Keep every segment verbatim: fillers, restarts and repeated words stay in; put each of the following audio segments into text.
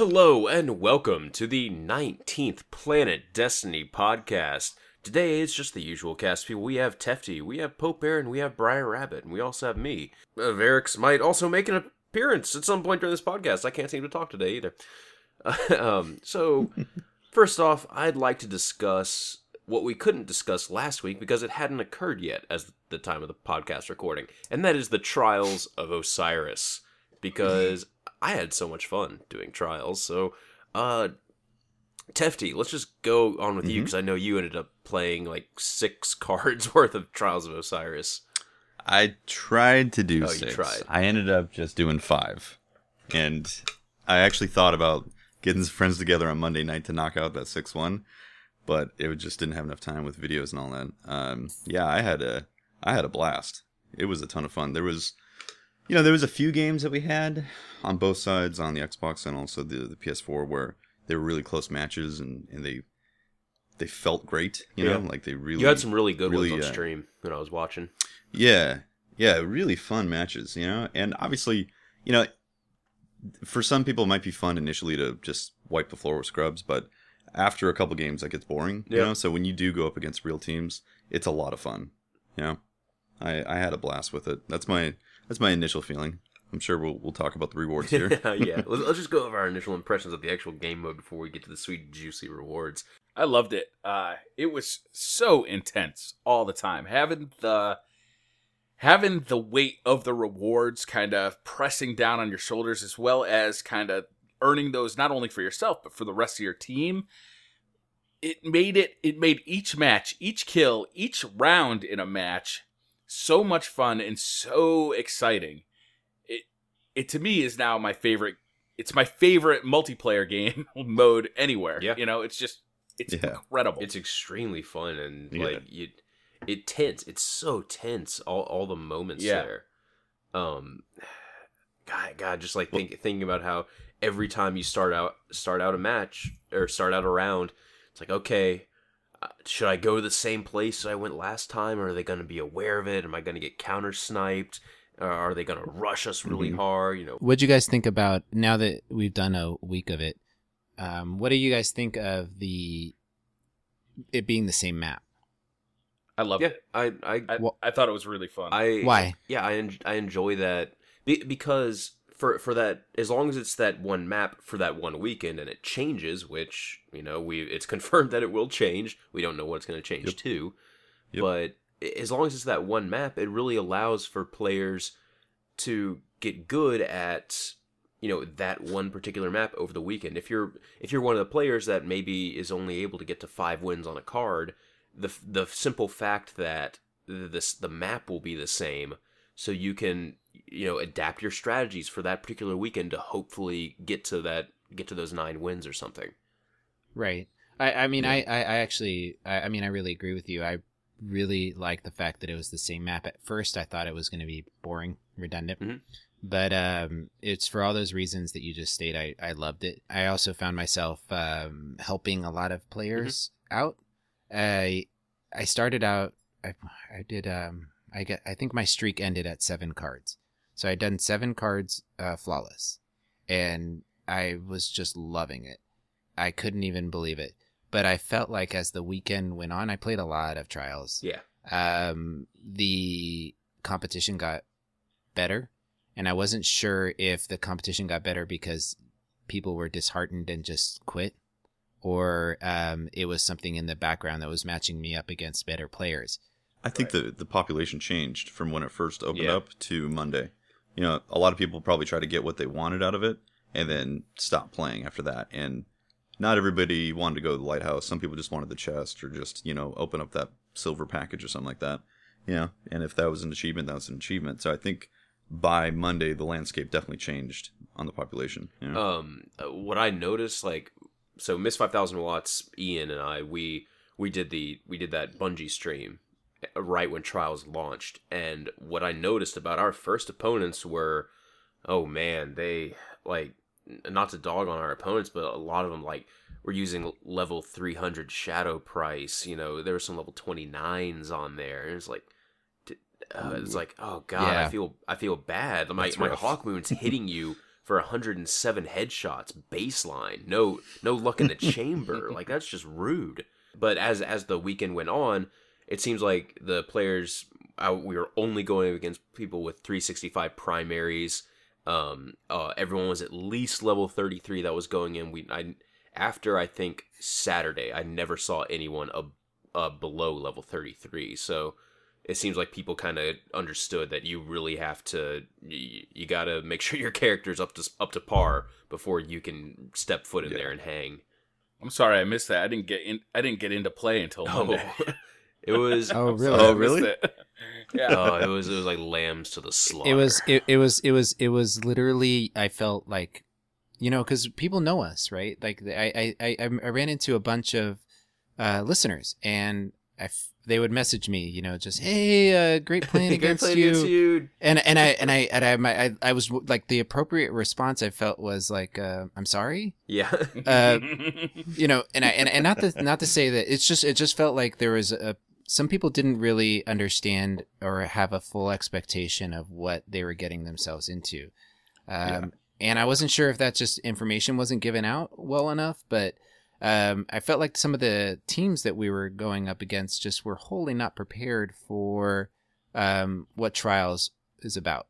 Hello and welcome to the nineteenth Planet Destiny podcast. Today it's just the usual cast of people. We have Tefty, we have Pope Bear, and we have Briar Rabbit, and we also have me. Uh, Varix might also make an appearance at some point during this podcast. I can't seem to talk today either. um, so, first off, I'd like to discuss what we couldn't discuss last week because it hadn't occurred yet as the time of the podcast recording, and that is the Trials of Osiris. Because I had so much fun doing Trials, so, uh, Tefty, let's just go on with mm-hmm. you, because I know you ended up playing, like, six cards worth of Trials of Osiris. I tried to do oh, six. You tried. I ended up just doing five. And I actually thought about getting some friends together on Monday night to knock out that six one, but it just didn't have enough time with videos and all that. Um, yeah, I had a, I had a blast. It was a ton of fun. There was... You know, there was a few games that we had on both sides, on the Xbox and also the the P S four, where they were really close matches and, and they they felt great. You know, yeah. like they really you had some really good really, ones on uh, stream when I was watching. Yeah, yeah, really fun matches. You know, and obviously, you know, for some people it might be fun initially to just wipe the floor with scrubs, but after a couple games that gets boring. You yeah. know, so when you do go up against real teams, it's a lot of fun. You know, I I had a blast with it. That's my That's my initial feeling. I'm sure we'll we'll talk about the rewards here. yeah, let's, let's just go over our initial impressions of the actual game mode before we get to the sweet, juicy rewards. I loved it. Uh, it was so intense all the time. Having the having the weight of the rewards kind of pressing down on your shoulders, as well as kind of earning those not only for yourself but for the rest of your team. It made it. It made each match, each kill, each round in a match so much fun and so exciting. It it to me is now my favorite. It's my favorite multiplayer game mode anywhere. Yeah. You know, it's just it's Yeah. incredible. It's extremely fun and Yeah. like you, it tense. It's so tense. All all the moments Yeah. there. Um, God, God, just like think, thinking about how every time you start out start out a match or start out a round, it's like, okay, Uh, should I go to the same place I went last time, or are they going to be aware of it? Am I going to get counter sniped? Or are they going to rush us really Mhm. hard? You know, What'd you guys think about, now that we've done a week of it, um, what do you guys think of the it being the same map? I love yeah, it. I, I, I, Well- I thought it was really fun. I, Why? Yeah, I, en- I enjoy that Be- because for for that, as long as it's that one map for that one weekend and it changes, which you know we it's confirmed that it will change. We don't know what it's going to change Yep. to, Yep. but as long as it's that one map, it really allows for players to get good at, you know, that one particular map over the weekend. If you're if you're one of the players that maybe is only able to get to five wins on a card, the the simple fact that this the map will be the same, so you can, you know, adapt your strategies for that particular weekend to hopefully get to that get to those nine wins or something. Right. I, I mean, Yeah. I, I, I actually, I, I mean, I really agree with you. I really like the fact that it was the same map. At first, I thought it was going to be boring, redundant. Mhm. But um, it's for all those reasons that you just stated. I, I loved it. I also found myself um, helping a lot of players out. I I started out, I, I did, um, I get, I think my streak ended at seven cards. So I'd done seven cards uh, flawless. And I was just loving it. I couldn't even believe it. But I felt like as the weekend went on, I played a lot of Trials. Yeah. Um, the competition got better. And I wasn't sure if the competition got better because people were disheartened and just quit, or um, it was something in the background that was matching me up against better players. I think the the population changed from when it first opened Yeah. up to Monday. You know, a lot of people probably try to get what they wanted out of it and then stop playing after that. And not everybody wanted to go to the lighthouse. Some people just wanted the chest or just, you know, open up that silver package or something like that. You know, and if that was an achievement, that was an achievement. So I think by Monday, the landscape definitely changed on the population. You know? Um, uh, what I noticed, like, so Miss five thousand Watts, Ian and I, we we did the we did that Bungie stream right when Trials launched, and what I noticed about our first opponents were, oh man, they like, not to dog on our opponents, but a lot of them like were using level three hundred Shadow Price. You know, there were some level twenty-nines on there, and it's like. Uh, it's like, oh god, Yeah. I feel I feel bad. My That's my rough. Hawk Moon's hitting you for one hundred seven headshots baseline. No, no luck in the chamber. Like that's just rude. But as as the weekend went on, it seems like the players uh, we were only going against people with three sixty-five primaries. Um, uh, everyone was at least level thirty-three that was going in. We I after I think Saturday, I never saw anyone ab- uh, below level thirty-three. So it seems like people kind of understood that you really have to you, you got to make sure your character's up to up to par before you can step foot in yeah. there and hang. I'm sorry I missed that. I didn't get in. I didn't get into play until Monday. Oh. It was. Oh really? Oh really? It. Yeah. Oh, it was. It was like lambs to the slaughter. It was. It, it was. It was. It was literally. I felt like, you know, because people know us, right? Like I, I, I, I ran into a bunch of uh, listeners, and I f- they would message me, you know, just hey, uh, great playing against great you. against you. And and I and I and I, my, I I was like the appropriate response I felt was like, uh, I'm sorry. Yeah. uh, you know, and I and, and not to not to say that it's just it just felt like there was a. Some people didn't really understand or have a full expectation of what they were getting themselves into. Um, yeah. And I wasn't sure if that just information wasn't given out well enough, but um, I felt like some of the teams that we were going up against just were wholly not prepared for um, what Trials is about.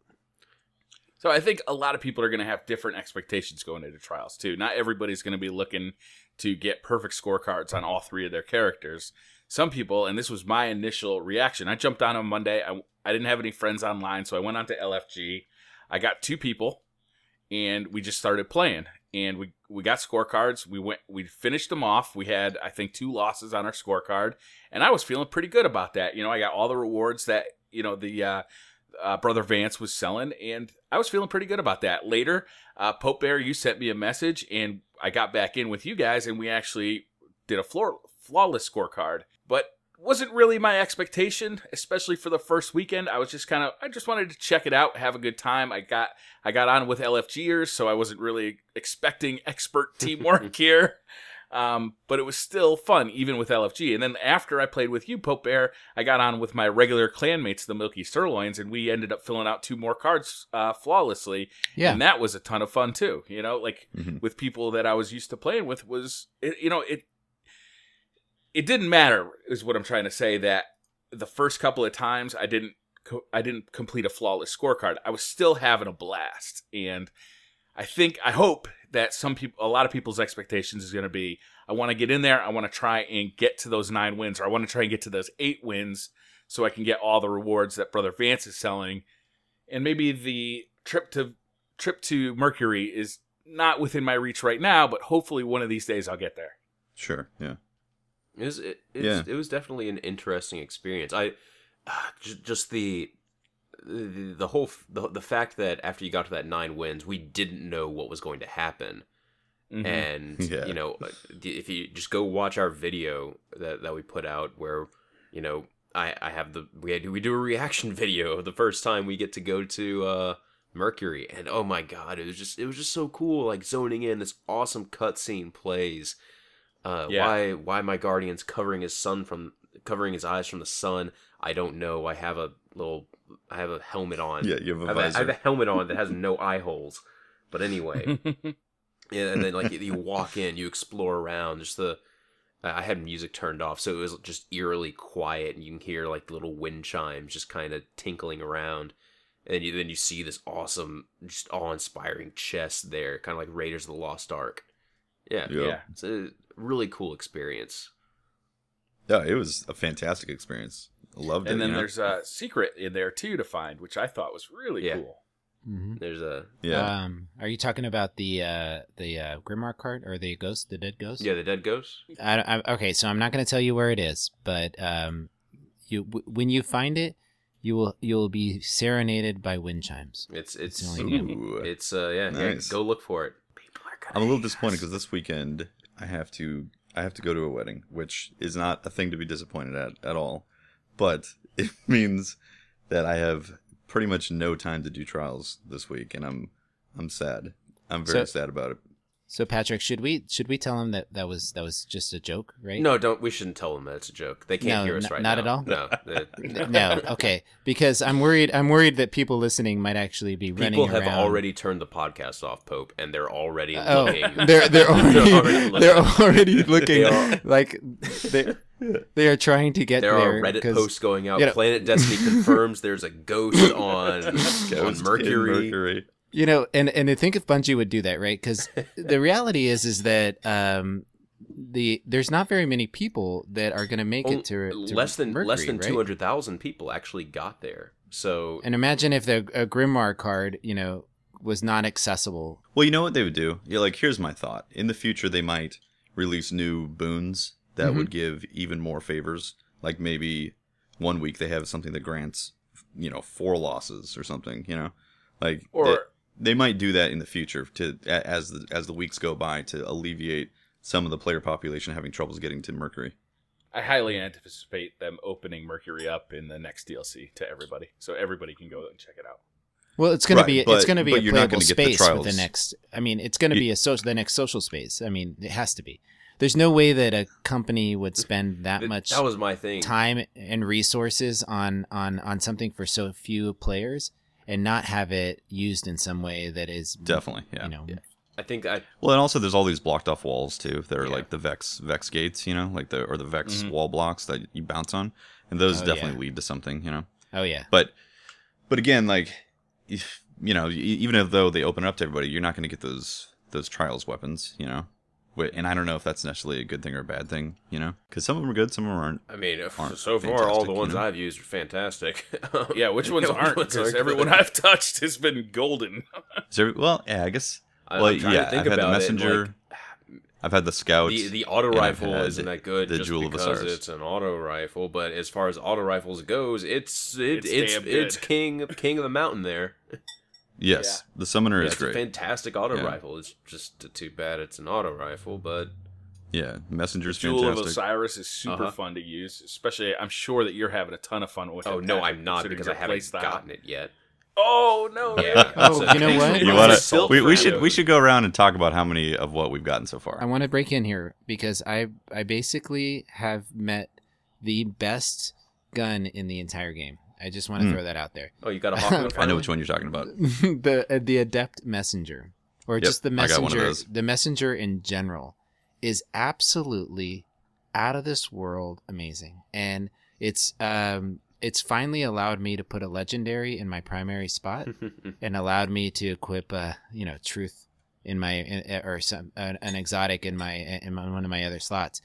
So I think a lot of people are going to have different expectations going into Trials too. Not everybody's going to be looking to get perfect scorecards on all three of their characters. Some people, and this was my initial reaction, I jumped on on Monday. I, I didn't have any friends online, so I went on to L F G. I got two people, and we just started playing. And we, we got scorecards. We went, we finished them off. We had, I think, two losses on our scorecard, and I was feeling pretty good about that. You know, I got all the rewards that, you know, the uh, uh, Brother Vance was selling, and I was feeling pretty good about that. Later, uh, Pope Bear, you sent me a message, and I got back in with you guys, and we actually did a floor, flawless scorecard. But wasn't really my expectation, especially for the first weekend. I was just kind of, I just wanted to check it out, have a good time. I got, I got on with LFGers, so I wasn't really expecting expert teamwork here. Um, but it was still fun, even with L F G. And then after I played with you, Pope Bear, I got on with my regular clanmates, the Milky Sirloins, and we ended up filling out two more cards uh, flawlessly. Yeah. And that was a ton of fun too. You know, like mm-hmm. with people that I was used to playing with was, it, you know, it, It didn't matter, is what I'm trying to say, that the first couple of times I didn't co- I didn't complete a flawless scorecard. I was still having a blast. And I think, I hope that some people, a lot of people's expectations is going to be, I want to get in there, I want to try and get to those nine wins, or I want to try and get to those eight wins so I can get all the rewards that Brother Vance is selling. And maybe the trip to trip to Mercury is not within my reach right now, but hopefully one of these days I'll get there. Sure, yeah. It was it, it's, yeah. it was definitely an interesting experience. I uh, just, just the, the the whole the, the fact that after you got to that nine wins, we didn't know what was going to happen, mm-hmm. and yeah. you know, if you just go watch our video that, that we put out, where you know I, I have the we had, we do a reaction video the first time we get to go to uh, Mercury, and oh my god, it was just it was just so cool, like zoning in, this awesome cutscene plays. Uh, yeah. Why why my guardian's covering his sun from covering his eyes from the sun? I don't know. I have a little I have a helmet on. Yeah, you have a I have visor. A, I have a helmet on that has no eye holes. But anyway, yeah, and then like you walk in, you explore around. Just the I had music turned off, so it was just eerily quiet, and you can hear like little wind chimes just kind of tinkling around. And you, then you see this awesome, just awe-inspiring chest there, kind of like Raiders of the Lost Ark. Yeah, yeah, yeah. It's a really cool experience. Yeah, it was a fantastic experience. I loved it. And then you know? there's a secret in there too to find, which I thought was really Yeah. cool. Mm-hmm. There's a yeah. Um, are you talking about the uh, the uh, Grimmark card or the ghost, the dead ghost? yeah, the dead ghost. I, I, okay, so I'm not going to tell you where it is, but um, you w- when you find it, you will you will be serenaded by wind chimes. It's it's It's the only Ooh. it's uh yeah, yeah, Nice. go look for it. People are gonna I'm a little hate disappointed us. because this weekend I have to I have to go to a wedding, which is not a thing to be disappointed at at all. But it means that I have pretty much no time to do trials this week, and I'm I'm sad. I'm very So- sad about it. So Patrick, should we should we tell him that that was that was just a joke, right? No, don't. We shouldn't tell them that it's a joke. They can't No, hear us n- right not now. at all? No, they- No, okay, because I'm worried. I'm worried that people listening might actually be running people have around. already turned the podcast off, Pope, and they're already Oh, looking. they're they're already already they're looking. already looking They are- like they they are trying to get There there. are Reddit 'cause- posts going out. you know- Planet Destiny confirms there's a ghost on, on Ghost in Mercury. Mercury. You know, and and to think if Bungie would do that, right? Because the reality is, is that um, the there's not very many people that are going to make it to, to less than Mercury, less than right? two hundred thousand people actually got there. So And imagine if the a Grimoire card, you know, was not accessible. Well, you know what they would do? Yeah, like here's my thought. In the future, they might release new boons that Mhm. would give even more favors. Like maybe one week they have something that grants, you know, four losses or something. You know, like Or- they, they might do that in the future to a- as the as the weeks go by to alleviate some of the player population having troubles getting to Mercury. I highly anticipate them opening Mercury up in the next D L C to everybody, so everybody can go and check it out. Well, it's going Right, to be but- it's going to be but a you're not playable gonna get the space for the trials. next. I mean, it's going to You- be a social the next social space. I mean, it has to be. There's no way that a company would spend that th- much that was my thing. time and resources on on on something for so few players and not have it used in some way that is Definitely, yeah. you know I think I Well, and also there's all these blocked off walls too. That are Yeah. like the Vex Vex gates, you know, like the or the Vex Mhm. wall blocks that you bounce on, and those Oh, definitely yeah. lead to something, you know. oh yeah But but again, like if, you know, e- even though they open it up to everybody, you're not going to get those those trials weapons, you know. Wh- And I don't know if that's necessarily a good thing or a bad thing, you know, because some of them are good, some of them aren't. I mean, if- Aren't so far all fantastic, the you ones know? I've used are fantastic. Yeah, which ones Yeah, aren't? which ones Because are everyone good? I've touched has been golden. Is there, well, yeah, I guess. I- Well, I'm trying yeah, to think I've had the about it, messenger. like, I've had the scout. the the auto and I've rifle had isn't that good the just Jewel of because Osiris. it's an auto rifle, but as far as auto rifles goes, it's it, It's it's damn it's, good. king king of the mountain there. Yes, the summoner Yeah, is it's great. a fantastic auto Yeah. rifle. It's just too bad it's an auto rifle, but Yeah, messenger's Jewel of fantastic. Osiris is super Uh-huh. fun to use, especially. I'm sure that you're having a ton of fun with it. oh no, Patrick, I'm not considering because I your haven't playstyle. gotten it yet. Oh no! Yeah. Oh, it's a- you know what? You It's want a to? silk We, we frame. should we should go around and talk about how many of what we've gotten so far. I want to break in here because I I basically have met the best gun in the entire game. I just want to Hmm. throw that out there. Oh, you got a Hawkmoon? I know which one you're talking about. the uh, the adept messenger or Yep, just the I got one of messenger those. the messenger in general is absolutely out of this world amazing, and it's um it's finally allowed me to put a legendary in my primary spot and allowed me to equip uh you know truth in my in, or some an, an exotic in my in my, one of my other slots.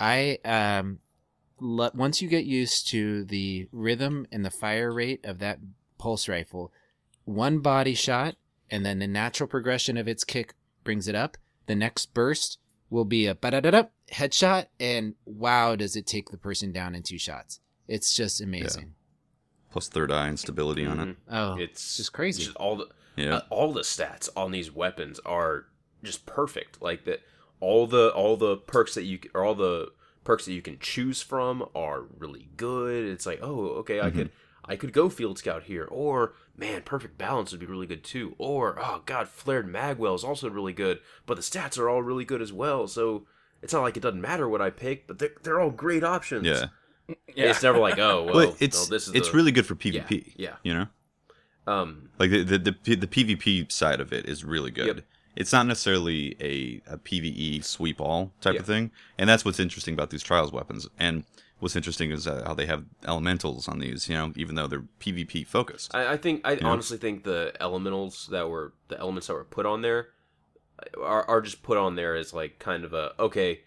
I um le- once you get used to the rhythm and the fire rate of that pulse rifle, one body shot and then the natural progression of its kick brings it up. The next burst will be a ba-da-da-da headshot, and wow, does it take the person down in two shots. It's just amazing. Plus third eye and stability on it. Oh, It's just crazy. Just all the Yeah. uh, all the stats on these weapons are just perfect. Like that, all the all the perks that you or all the perks that you can choose from are really good. It's like, oh, okay, I Mhm. could I could go Field Scout here, or man, Perfect Balance would be really good too, or oh god, Flared Magwell is also really good. But the stats are all really good as well, so it's not like it doesn't matter what I pick, but they're they're all great options. Yeah. Yeah. It's never like, oh well, Well, it's no, this is it's the- really good for yeah, PvP. yeah. You know, um. like the the the, P- the PvP side of it is really good. Yep. It's not necessarily a, a PvE sweep all type Yeah. of thing, and that's what's interesting about these trials weapons. And what's interesting is uh, how they have elementals on these. You know, even though they're PvP focused. I, I think I Yeah. honestly think the elementals that were the elements that were put on there are, are just put on there as like kind of a okay.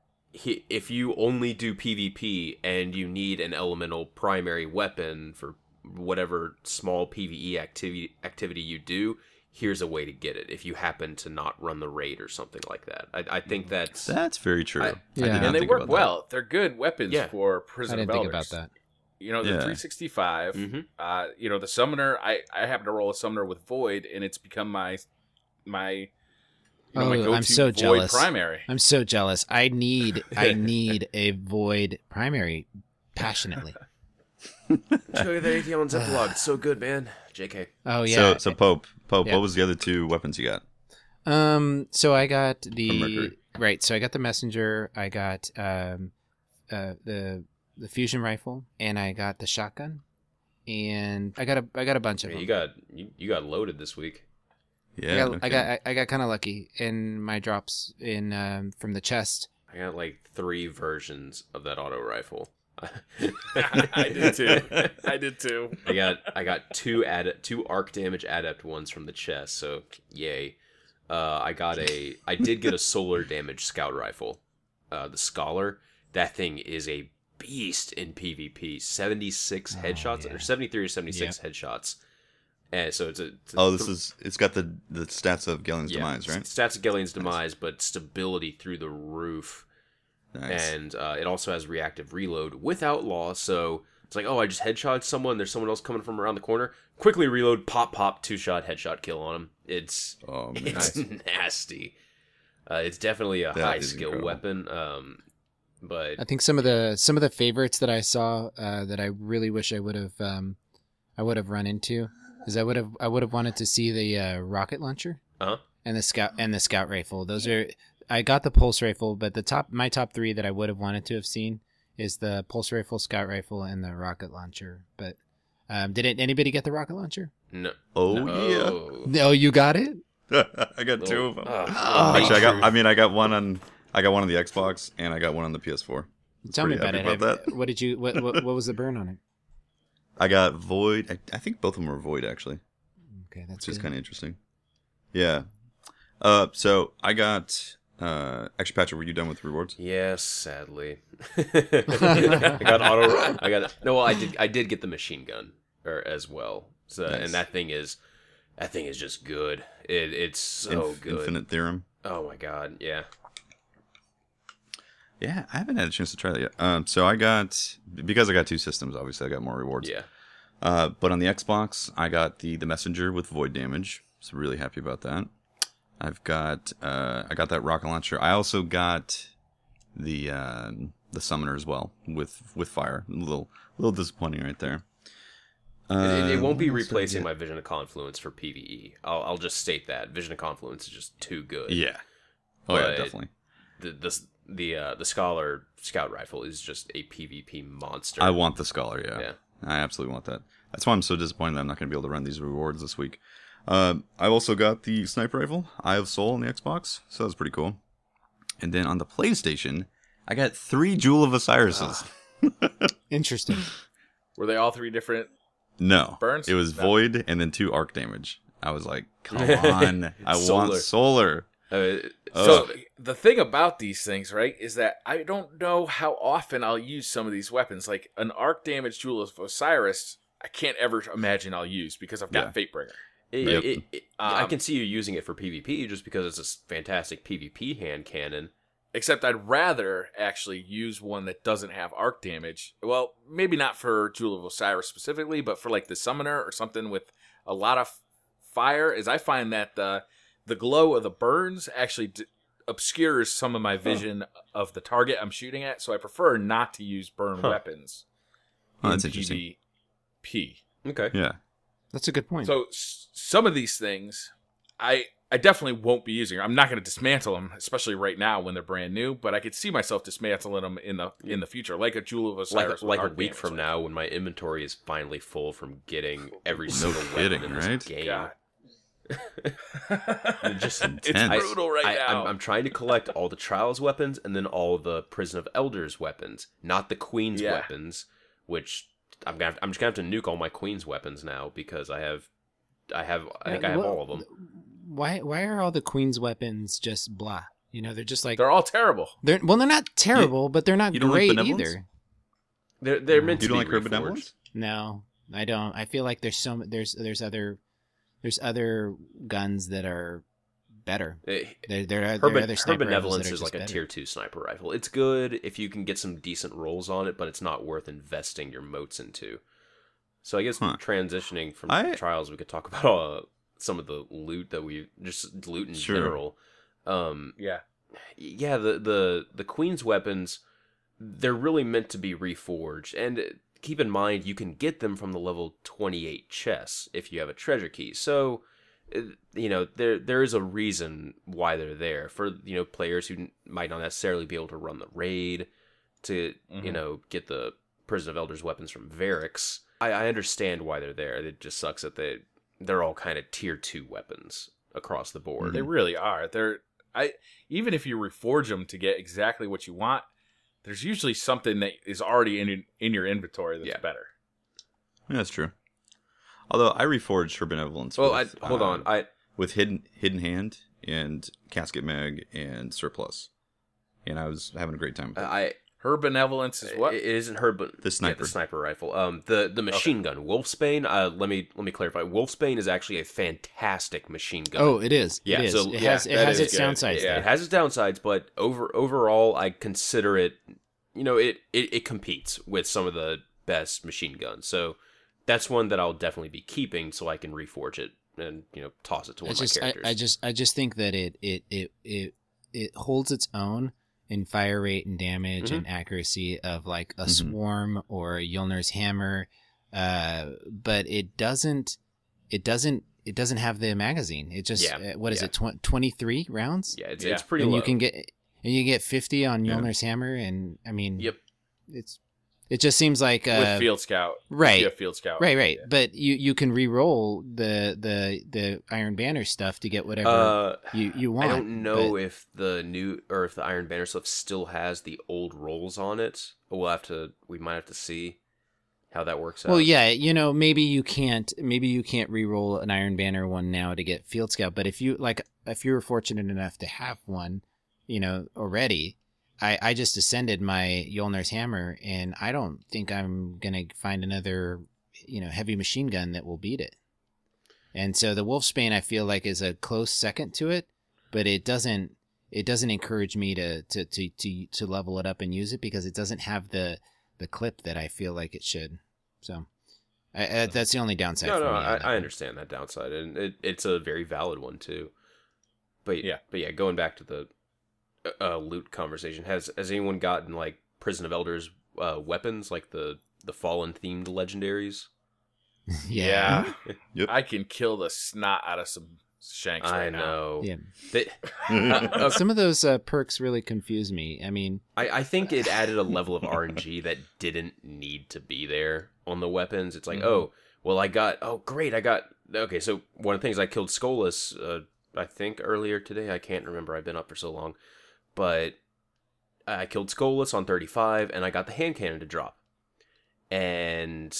He, if you only do PvP and you need an elemental primary weapon for whatever small PvE activity activity you do, here's a way to get it. If you happen to not run the raid or something like that, I, I think that's That's very true. I- I Yeah. did not and they think work about that. well. They're good weapons Yeah. for I Prison didn't of think Elders. about that. You know, the Yeah. three sixty-five. Mhm. Uh, you know, the summoner. I I happen to roll a summoner with Void, and it's become my my. You know, my Oh, go-to I'm so Void jealous. primary. I'm so jealous. I need I need a void primary passionately. show you that A T M on Zepalog. It's so good, man. J K. Oh yeah. So so Pope Pope, Yeah. what was the other two weapons you got? Um, so I got From the Mercury. right. So I got the messenger. I got um, uh, the the fusion rifle, and I got the shotgun, and I got a I got a bunch of Man, them. you got you, you got loaded this week. Yeah, I got no I kidding. got I, I got kind of lucky in my drops in um, from the chest. I got like three versions of that auto rifle. I did too. I did too. I got I got two ad two arc damage adept ones from the chest, so yay. Uh, I got a I did get a solar damage scout rifle, uh, the Scholar. That thing is a beast in PvP. seventy-six Oh, headshots yeah. or seventy-three or seventy-six headshots. And so it's a, it's a Oh, this th- is it's got the the stats of Gellen's yeah, demise, right? s- Stats of Gellian's demise, but stability through the roof. Nice. And uh, it also has reactive reload with outlaw, so it's like, oh, I just headshot someone, there's someone else coming from around the corner, quickly reload, pop pop, two shot headshot kill on him. It's Oh man. it's nasty. Uh, it's definitely a That high is skill incredible. weapon, um, but I think some of the some of the favorites that I saw uh, that I really wish I would have um, I would have run into is I would have I would have wanted to see the uh, rocket launcher Uh-huh. and the scout and the scout rifle. Those are I got the pulse rifle, but the top my top three that I would have wanted to have seen is the pulse rifle, scout rifle, and the rocket launcher. But um, did it, anybody get the rocket launcher? no. Oh No. No, you got it. yeah. I got two of them. Uh, Actually, I got. I mean, I got one on. I got one on the Xbox and I got one on the P S four. Tell me pretty about it. happy about Have- that. What did you? What, what what was the burn on it? I got Void. I, I think both of them were Void actually, Okay, that's which is good. kind of interesting. Yeah. Uh. So I got. Uh. Actually, Patrick, were you done with rewards? Yes, sadly. I got auto. I got no. Well, I did. I did get the machine gun, or as well. So, Nice. and that thing is, that thing is just good. It it's so Inf- good. Infinite Theorem. Oh my god, yeah. Yeah, I haven't had a chance to try that yet. Um. So I got because I got two systems. Obviously, I got more rewards. Yeah. Uh. But on the Xbox, I got the the messenger with void damage. So really happy about that. I've got. Uh. I got that rocket launcher. I also got the uh, the summoner as well with with fire. A little little disappointing right there. It, it, it Uh, won't be what else did I replacing get? my Vision of Confluence for PvE. I'll, I'll just state that Vision of Confluence is just too good. Yeah. Oh yeah, But- definitely. The the the uh, the Scholar Scout Rifle is just a PvP monster. I want the scholar. Yeah. Yeah. I absolutely want that. That's why I'm so disappointed that I'm not going to be able to run these rewards this week. Uh, I also got the sniper rifle, Eye of Soul, on the Xbox, so that's pretty cool. And then on the PlayStation, I got three Jewel of Osiris's. Interesting. Were they all three different? No, Burns? it was No. void and then two arc damage. I was like, come on, I Solar. want solar. Uh, So Ugh. the thing about these things, right, is that I don't know how often I'll use some of these weapons. Like an arc damage Jewel of Osiris, I can't ever imagine I'll use because I've got Fatebringer. it, Yep. it, it, I Um, can see you using it for PvP just because it's a s- fantastic PvP hand cannon. Except I'd rather actually use one that doesn't have arc damage. Well, maybe not for Jewel of Osiris specifically, but for like the Summoner or something with a lot of fire. Is I find that the the glow of the burns actually d- obscures some of my vision of the target I'm shooting at. So I prefer not to use burn Huh. weapons Oh, in that's interesting. PvP. Okay. Yeah. That's a good point. So s- some of these things, I I definitely won't be using. I'm not going to dismantle them, especially right now when they're brand new. But I could see myself dismantling them in the in the future, like a Jewel of Like, Osiris. with like a arc week damage. from now, when my inventory is finally full from getting every single kidding, weapon in this right? game. God. Just it's intense. brutal right I, now. I'm, I'm trying to collect all the Trials weapons and then all the Prison of Elders weapons, not the Queen's Yeah. weapons, which I'm gonna have, I'm just gonna have to nuke all my Queen's weapons now because I have I have I think I have Well, all of them. Why why are all the queen's weapons just blah? You know, they're just like They're all terrible. they're well, they're not terrible, but they're not you don't like great benevolence? either. They're they're meant You to don't be like her reforged. benevolence? No, I don't. I feel like there's so m- there's there's other there's other guns that are better. Eh, There there are, Her, there are ben- other her sniper rifles benevolence that are is just like a better. tier two sniper rifle. It's good if you can get some decent rolls on it, but it's not worth investing your motes into. So I guess Huh. transitioning from I- Trials, we could talk about uh, some of the loot that we just loot in Sure. general. Um, Yeah. yeah, the the the Queen's weapons, they're really meant to be reforged, and keep in mind you can get them from the level twenty-eight chests if you have a treasure key. So you know, there there is a reason why they're there for, you know, players who might not necessarily be able to run the raid to, mm-hmm. you know, get the Prison of Elders weapons from Varix. I, I understand why they're there. It just sucks that they they're all kind of tier two weapons across the board. They really are. They're I even if you reforge them to get exactly what you want, there's usually something that is already in in your inventory that's yeah. better. Yeah, that's true. Although I reforged her benevolence. Well, with, I, hold uh, on, I with hidden hidden hand and casket mag and surplus, and I was having a great time with it. I her benevolence is what? It isn't her, but the sniper, yeah, the sniper rifle. Um, the the machine okay. gun, Wolfsbane. Uh, let me let me clarify. Wolfsbane is actually a fantastic machine gun. Oh, it is. Yeah, it is. so it yeah, has it has its good. downsides. Yeah, there. it has its downsides, but over overall, I consider it. You know, it, it it competes with some of the best machine guns. So that's one that I'll definitely be keeping, so I can reforge it and, you know, toss it to one I of just, my characters. I, I just I just think that it it it it, it holds its own in fire rate and damage mm-hmm. and accuracy of like a mm-hmm. swarm or a Yulner's hammer, uh, but it doesn't it doesn't it doesn't have the magazine. It just yeah. uh, what is yeah. it tw- twenty-three rounds? Yeah, it's yeah. it's pretty and low. you can get and you get fifty on Yeah. Yulner's hammer, and I mean, Yep. it's it just seems like uh, with Field Scout, right? Yeah, Field Scout, right, right. Yeah. But you you can re-roll the the the Iron Banner stuff to get whatever Uh, you you want. I don't know but- if the new or if the Iron Banner stuff still has the old rolls on it. But we'll have to. We might have to see how that works out. Well, yeah, you know, maybe you can't maybe you can't re-roll an Iron Banner one now to get Field Scout, but if you like if you were fortunate enough to have one, you know, already, I I just ascended my Yulner's hammer, and I don't think I'm going to find another, you know, heavy machine gun that will beat it. And so the Wolfsbane I feel like is a close second to it, but it doesn't it doesn't encourage me to to to to, to level it up and use it because it doesn't have the the clip that I feel like it should. So I, I, that's the only downside. no, for no, me I, on that I one. understand that downside, and it, it's a very valid one too. But Yeah. but yeah, going back to the uh, loot conversation, has has anyone gotten like Prison of Elders uh, weapons, like the the Fallen themed legendaries? Yeah, Yep. I can kill the snot out of some shanks right I now. know. Yeah. They, uh, Some of those uh, perks really confuse me. I mean, I, I think it added a level of R N G that didn't need to be there on the weapons. It's like, Mhm. oh, well, I got, oh, great, I got, okay, so one of the things I killed Skolas, uh, I think earlier today, I can't remember, I've been up for so long, but I killed Skolas on thirty-five, and I got the hand cannon to drop. And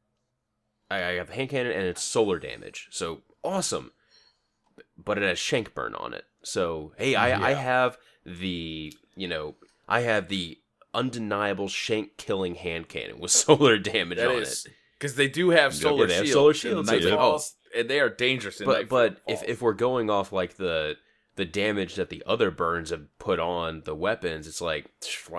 I, I got the hand cannon, and it's solar damage, so awesome. But it has shank burn on it. So, hey, I, Yeah. I have the, you know, I have the undeniable shank killing hand cannon with solar damage That on is it. because they do have Yeah, solar they have shields. solar in shields, so they- Nightfalls, and they are dangerous. In But Nightfall. but if, if we're going off like the the damage that the other burns have put on the weapons, it's like,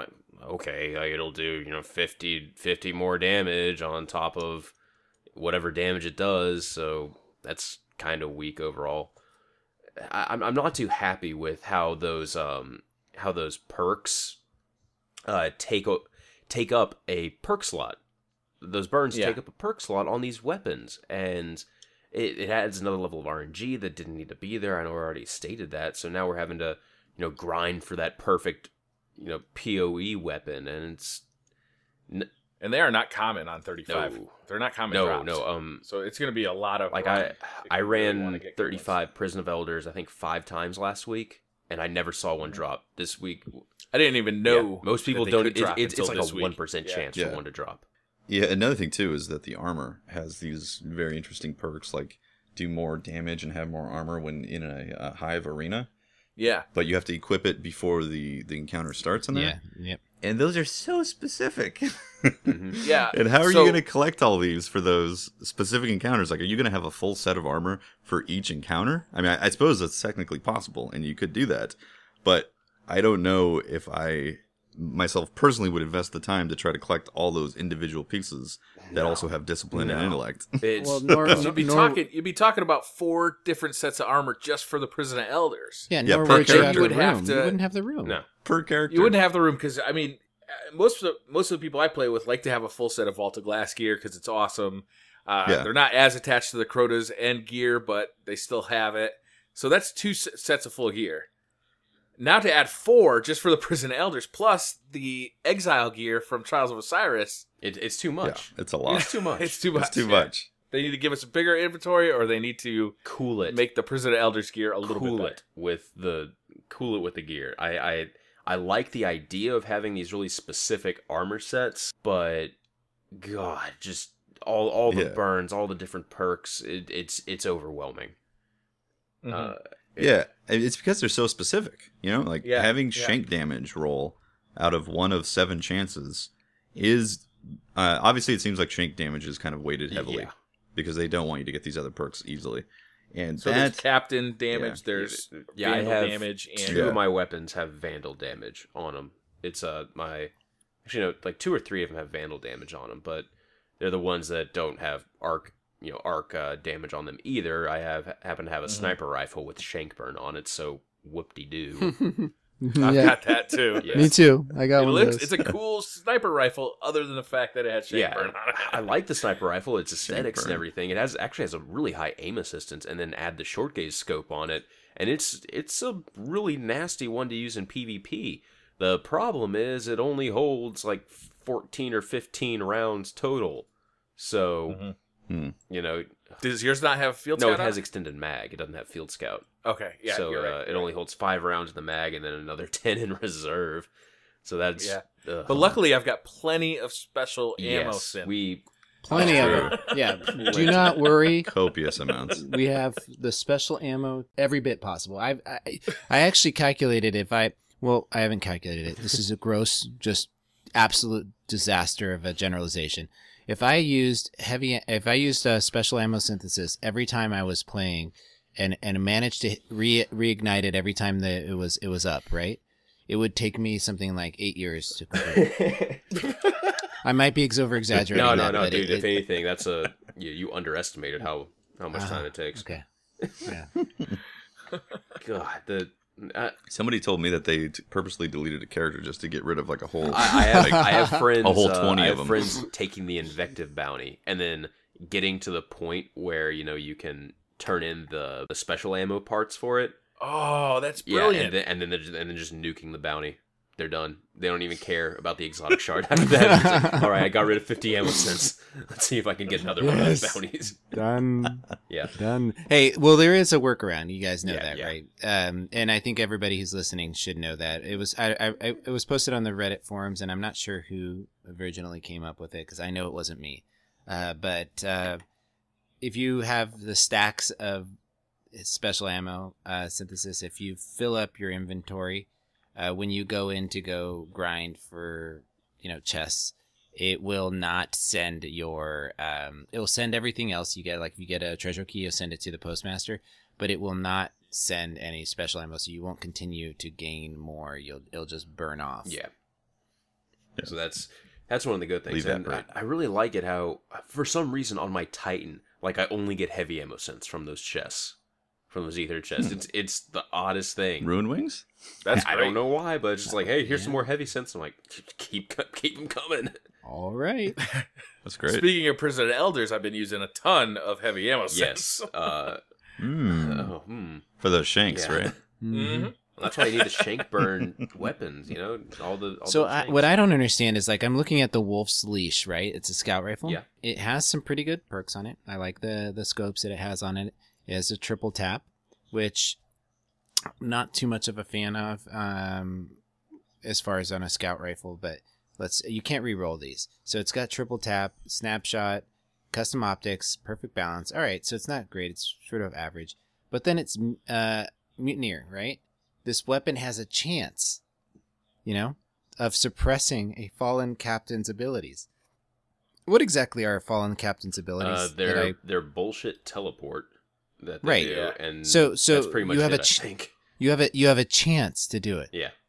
okay, like it'll do, you know, fifty, fifty more damage on top of whatever damage it does. So that's kind of weak overall. I, I'm I'm not too happy with how those um how those perks uh take o- take up a perk slot. Those burns Yeah. take up a perk slot on these weapons, and it, it adds another level of R N G that didn't need to be there. I know I already stated that, so now we're having to, you know, grind for that perfect, you know, P O E weapon, and it's and they are not common on thirty-five. No. They're not common. no, drops. no, um, So it's going to be a lot of like grind I, if I you really wanna ran get good ones. thirty-five Prison of Elders, I think five times last week, and I never saw one drop. This week, I didn't even yeah, know. most people that they don't. could It, drop it's, it's until like this a week. one percent Yeah. chance Yeah. for one to drop. Yeah, another thing too is that the armor has these very interesting perks, like do more damage and have more armor when in a, a hive arena. Yeah, But you have to equip it before the, the encounter starts in there. yeah, yep. And those are so specific. Mhm. yeah. And how are So- you going to collect all these for those specific encounters? Like, are you going to have a full set of armor for each encounter? I mean, I, I suppose that's technically possible, and you could do that. But I don't know if I myself personally would invest the time to try to collect all those individual pieces that No. also have discipline and No. intellect. It's Well, nor, You'd be nor- talking. You'd be talking about four different sets of armor just for the Prison of Elders. yeah, Yeah, nor per would you character. have You the would room. have to- You wouldn't have the room. no. Per character. You wouldn't have the room because I mean, uh, most of the, most of the people I play with like to have a full set of Vault of Glass gear because it's awesome. Uh, Yeah. They're not as attached to the Crota's end gear, but they still have it. So that's two s- sets of full gear. Now to add four just for the Prison Elders, plus the Exile gear from Trials of Osiris. It, it's too much. Yeah, it's a lot. It's too much. It's too much. It's too yeah. much. They need to give us a bigger inventory, or they need to Cool it. make the Prison Elders gear a little cool bit better. it with the cool it with the gear. I, I I like the idea of having these really specific armor sets, but God, just all all the Yeah. burns, all the different perks. It, it's it's overwhelming. Mhm. Uh, Yeah, it's because they're so specific. You know, like Yeah, having yeah. shank damage roll out of one of seven chances is uh, obviously it seems like shank damage is kind of weighted heavily Yeah. because they don't want you to get these other perks easily. And So that there's Captain damage, yeah. there's Yeah, I Vandal have damage, and Two Yeah. of my weapons have Vandal damage on them. It's uh my actually no, like two or three of them have Vandal damage on them, but they're the ones that don't have arc you know arc uh, damage on them either. I have happen to have a Mhm. sniper rifle with Shankburn on it, so whoop de doo. I've yeah, got that too. Yeah. me too. I got It one looks, of those. it's a cool sniper rifle, other than the fact that it has Yeah, Shankburn on it. I like the sniper rifle. Its aesthetics and Shankburn. everything. It has actually has a really high aim assistance, and then add the short gaze scope on it, and it's it's a really nasty one to use in PvP. The problem is it only holds like fourteen or fifteen rounds total. So Mhm. Hmm. you know, Does yours not have field no, scout it has on extended mag. It doesn't have field scout. Okay, yeah, so you're right. uh, it only holds five rounds in the mag, and then another ten in reserve. So that's Yeah. ugh. But luckily, I've got plenty of special ammo yes, synth. we Plenty of True. it. Yeah. Do not worry. copious amounts. We have the special ammo every bit possible. I I I actually calculated if I well I haven't calculated it. This is a gross, just absolute disaster of a generalization. If I used heavy, if I used a special ammo synthesis every time I was playing, and and managed to re reignite it every time that it was it was up, right? It would take me something like eight years to complete. I might be over exaggerating. no, no, that, no, but dude. it- if it- anything, that's a you, you underestimated how how much Uh-huh. time it takes. Okay. Yeah. God, the I, Somebody told me that they t- purposely deleted a character just to get rid of like a whole. I, I have like, I have friends. a whole uh, twenty I of have them. friends taking the invective bounty and then getting to the point where you know you can turn in the the special ammo parts for it. Oh, that's Yeah, brilliant. and then and then, they're just, and then just nuking the bounty. They're done. They don't even care about the exotic shard after that. It's like, all right, I got rid of fifty ammo cents. Let's see if I can get another one of those Yes. bounties. Done. Yeah. Done. Hey, well, there is a workaround. You guys know Yeah, that, yeah. right? Um, and I think everybody who's listening should know that. It was I, I, I it was posted on the Reddit forums, and I'm not sure who originally came up with it because I know it wasn't me. Uh, but uh, if you have the stacks of special ammo uh, synthesis, if you fill up your inventory uh, when you go in to go grind for you know chests, it will not send your um it will send everything else you get. Like if you get a treasure key, you'll send it to the postmaster, but it will not send any special ammo, so you won't continue to gain more. You'll it'll just burn off. Yeah. Yeah. So that's that's one of the good things. Leave that And right. I, I really like it how for some reason on my Titan, like I only get heavy ammo sense from those chests. From those ether chests. It's it's the oddest thing. Ruin Wings? That's I great. don't know why, but it's just like, hey, here's Yeah. some more heavy sense. I'm like, keep keep them coming. All right. That's great. Speaking of Prison Elders, I've been using a ton of heavy ammo Yes. sets. Uh, Mm. oh, hmm. For those shanks, Yeah. right? Mm-hmm. That's why you need the shank burn weapons. You know, all the. All So the I, shanks. what I don't understand is like I'm looking at the Wolf's Leash, right? It's a scout rifle. Yeah. It has some pretty good perks on it. I like the the scopes that it has on it. It has a triple tap, which I'm not too much of a fan of um, as far as on a scout rifle, but let's you can't re-roll these. So it's got triple tap, snapshot, custom optics, perfect balance. All right, so it's not great. It's sort of average. But then it's uh, mutineer, right? This weapon has a chance, you know, of suppressing a fallen captain's abilities. What exactly are a fallen captain's abilities? Uh, that they're I- they're bullshit teleport. That they Right. do, Yeah. and So- so that's pretty much you have it, a I ch- think. you have a you have a chance to do it. Yeah.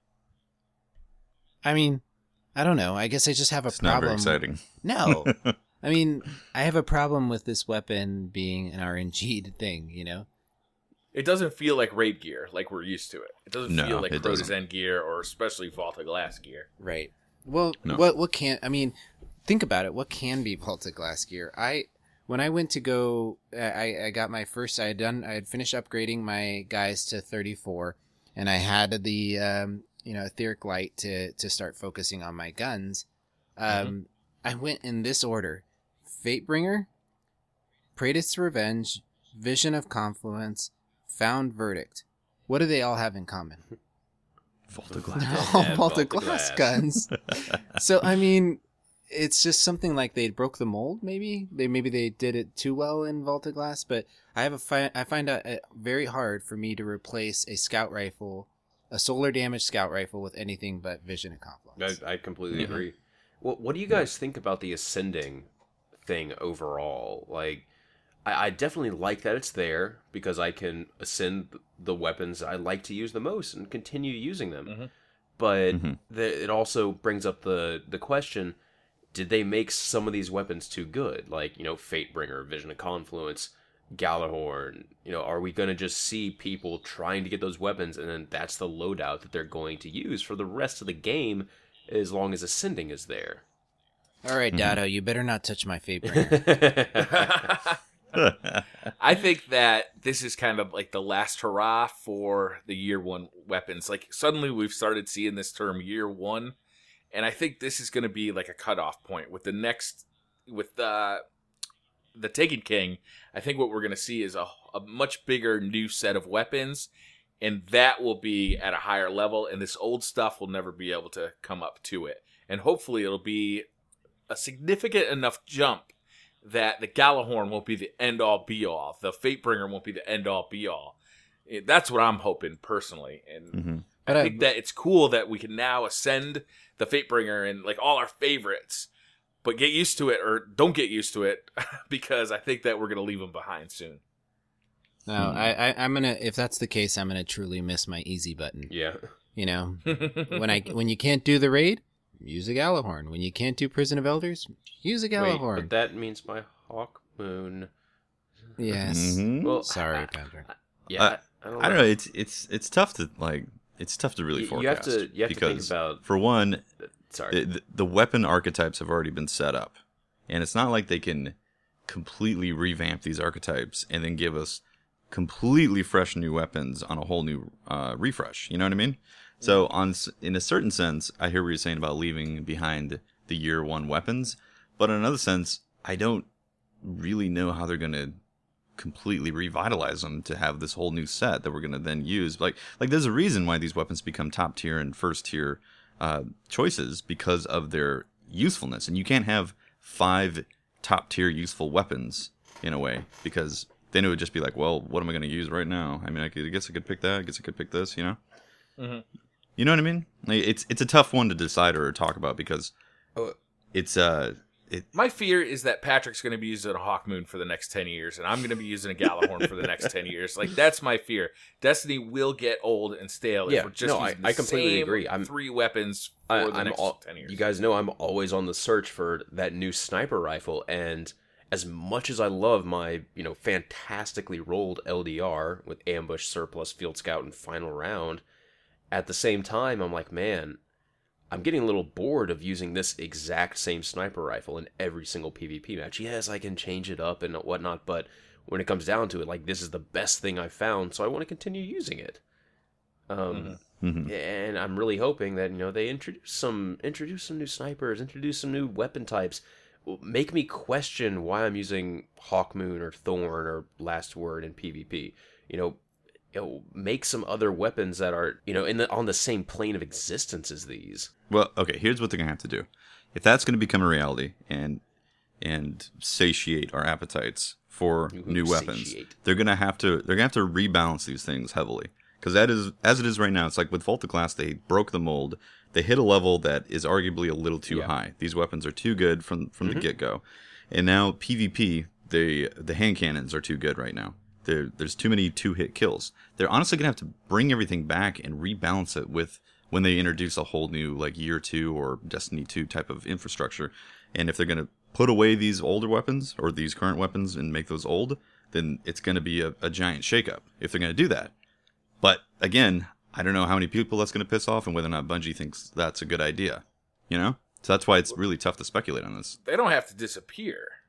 I mean, I don't know. I guess I just have a It's not very problem. exciting. No, I mean, I have a problem with this weapon being an R N G'd thing. You know, It doesn't feel like raid gear like we're used to it. It doesn't No, feel like it Crota's doesn't. End gear or especially Vault of Glass gear. right? Well, No. what what can I mean? Think about it. What can be Vault of Glass gear? I when I went to go, I, I got my first. I had done. I had finished upgrading my guys to thirty-four, and I had the um, you know etheric light to to start focusing on my guns. Um, mm-hmm. I went in this order: Fatebringer, Praetor's Revenge, Vision of Confluence, Found Verdict. What do they all have in common? Vault of Glass. They're all Vault of Glass guns. So I mean, it's just something like they broke the mold. Maybe they maybe they did it too well in Vault of Glass. But I have a fi- I find it very hard for me to replace a scout rifle, a solar damage scout rifle, with anything but Vision of Confluence. I, I completely Mm-hmm. agree. What What do you guys think about the ascending thing overall? Like, I, I definitely like that it's there because I can ascend the weapons I like to use the most and continue using them. Mm-hmm. But Mm-hmm. the, it also brings up the the question: did they make some of these weapons too good? Like, you know, Fatebringer, Vision of Confluence, Gjallarhorn. You know, are we going to just see people trying to get those weapons and then that's the loadout that they're going to use for the rest of the game as long as ascending is there? All right, Dado, you better not touch my Fatebringer. I think that this is kind of like the last hurrah for the year one weapons. Like, suddenly we've started seeing this term year one, and I think this is going to be like a cutoff point with the next, with the the Taken King. I think what we're going to see is a, a much bigger new set of weapons, and that will be at a higher level, and this old stuff will never be able to come up to it. And hopefully it'll be a significant enough jump that the Gjallarhorn won't be the end-all, be-all. The Fatebringer won't be the end-all, be-all. It, that's what I'm hoping, personally. And Mm-hmm. I But, uh, think that it's cool that we can now ascend the Fatebringer and, like, all our favorites, but get used to it, or don't get used to it, because I think that we're going to leave them behind soon. No, I, I, I'm gonna. If that's the case, I'm gonna truly miss my easy button. Yeah. You know, when I when you can't do the raid, use a Gjallarhorn. When you can't do Prison of Elders, use a Wait, Gjallarhorn. but that means my Hawk Moon. Yes. Mhm. Well, Sorry, I, Patrick. yeah, Uh, I, I don't know. I don't know. It's it's it's tough to like. It's tough to really You- you have forecast. to- you have to think because about- for one, Sorry. the, the weapon archetypes have already been set up, and it's not like they can completely revamp these archetypes and then give us completely fresh new weapons on a whole new uh, refresh. You know what I mean? So, on s- in a certain sense, I hear what you're saying about leaving behind the year one weapons, but in another sense, I don't really know how they're going to completely revitalize them to have this whole new set that we're going to then use. Like, like there's a reason why these weapons become top tier and first tier uh, choices because of their usefulness, and you can't have five top tier useful weapons in a way because then it would just be like, well, what am I going to use right now? I mean, I, could, I guess I could pick that. I guess I could pick this. You know. Mm-hmm. You know what I mean? Like, it's it's a tough one to decide or talk about because Oh. it's uh it My fear is that Patrick's going to be using a Hawkmoon for the next ten years, and I'm going to be using a Gjallarhorn for the next ten years. Like, that's my fear. Destiny will get old and stale Yeah, if we're just no, I- using the I completely same agree. I'm- three weapons for I, the I'm next all, ten years. you guys know I'm always on the search for that new sniper rifle, and as much as I love my, you know, fantastically rolled L D R with ambush, surplus, field scout, and final round, at the same time, I'm like, man, I'm getting a little bored of using this exact same sniper rifle in every single PvP match. Yes, I can change it up and whatnot, but when it comes down to it, like, this is the best thing I've found, so I want to continue using it. Um, mhm. and I'm really hoping that, you know, they introduce some introduce some new snipers, introduce some new weapon types, make me question why I'm using Hawkmoon or Thorn or Last Word in PvP. You know, you know, make some other weapons that are, you know, in the on the same plane of existence as these. Well, okay, here's what they're gonna have to do. If that's gonna become a reality and and satiate our appetites for Ooh, new weapons, satiate. they're gonna have to they're gonna have to rebalance these things heavily. Because that is as it is right now, it's like with Vault of Glass, they broke the mold. They hit a level that is arguably a little too Yeah. high. These weapons are too good from from Mhm. the get go, and now PvP, the the hand cannons are too good right now. There, there's too many two-hit kills. They're honestly gonna have to bring everything back and rebalance it with when they introduce a whole new like Year Two or Destiny Two type of infrastructure. And if they're gonna put away these older weapons or these current weapons and make those old, then it's gonna be a, a giant shakeup if they're gonna do that. But again, I don't know how many people that's gonna piss off and whether or not Bungie thinks that's a good idea. You know, so that's why it's really tough to speculate on this. They don't have to disappear.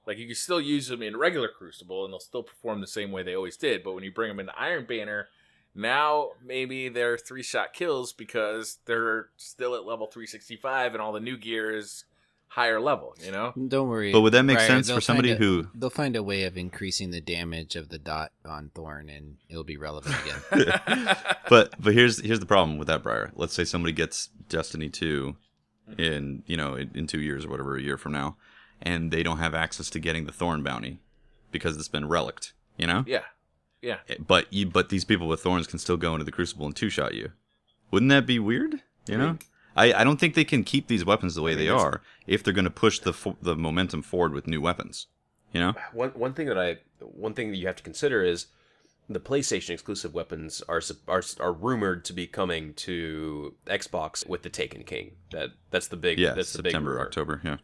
Like, you can still use them in regular Crucible, and they'll still perform the same way they always did. But when you bring them into Iron Banner, now maybe they're three-shot kills because they're still at level three sixty-five, and all the new gear is higher level, you know? Don't worry. But would that make Briar, sense they'll for somebody find a- who? They'll find a way of increasing the damage of the dot on Thorn, and it'll be relevant again. But but here's here's the problem with that, Briar. Let's say somebody gets Destiny two in you know in, in two years or whatever, a year from now, and they don't have access to getting the Thorn bounty because it's been relicked. You know. Yeah. Yeah. But you but these people with thorns can still go into the Crucible and two shot you. Wouldn't that be weird? You know. I, I don't think they can keep these weapons the way I mean, they that's- are if they're going to push the fo- the momentum forward with new weapons. You know. One one thing that I one thing that you have to consider is the PlayStation exclusive weapons are sup- are are rumored to be coming to Xbox with the Taken King. That that's the big Yeah. that's the big September, rumor. October. Yeah.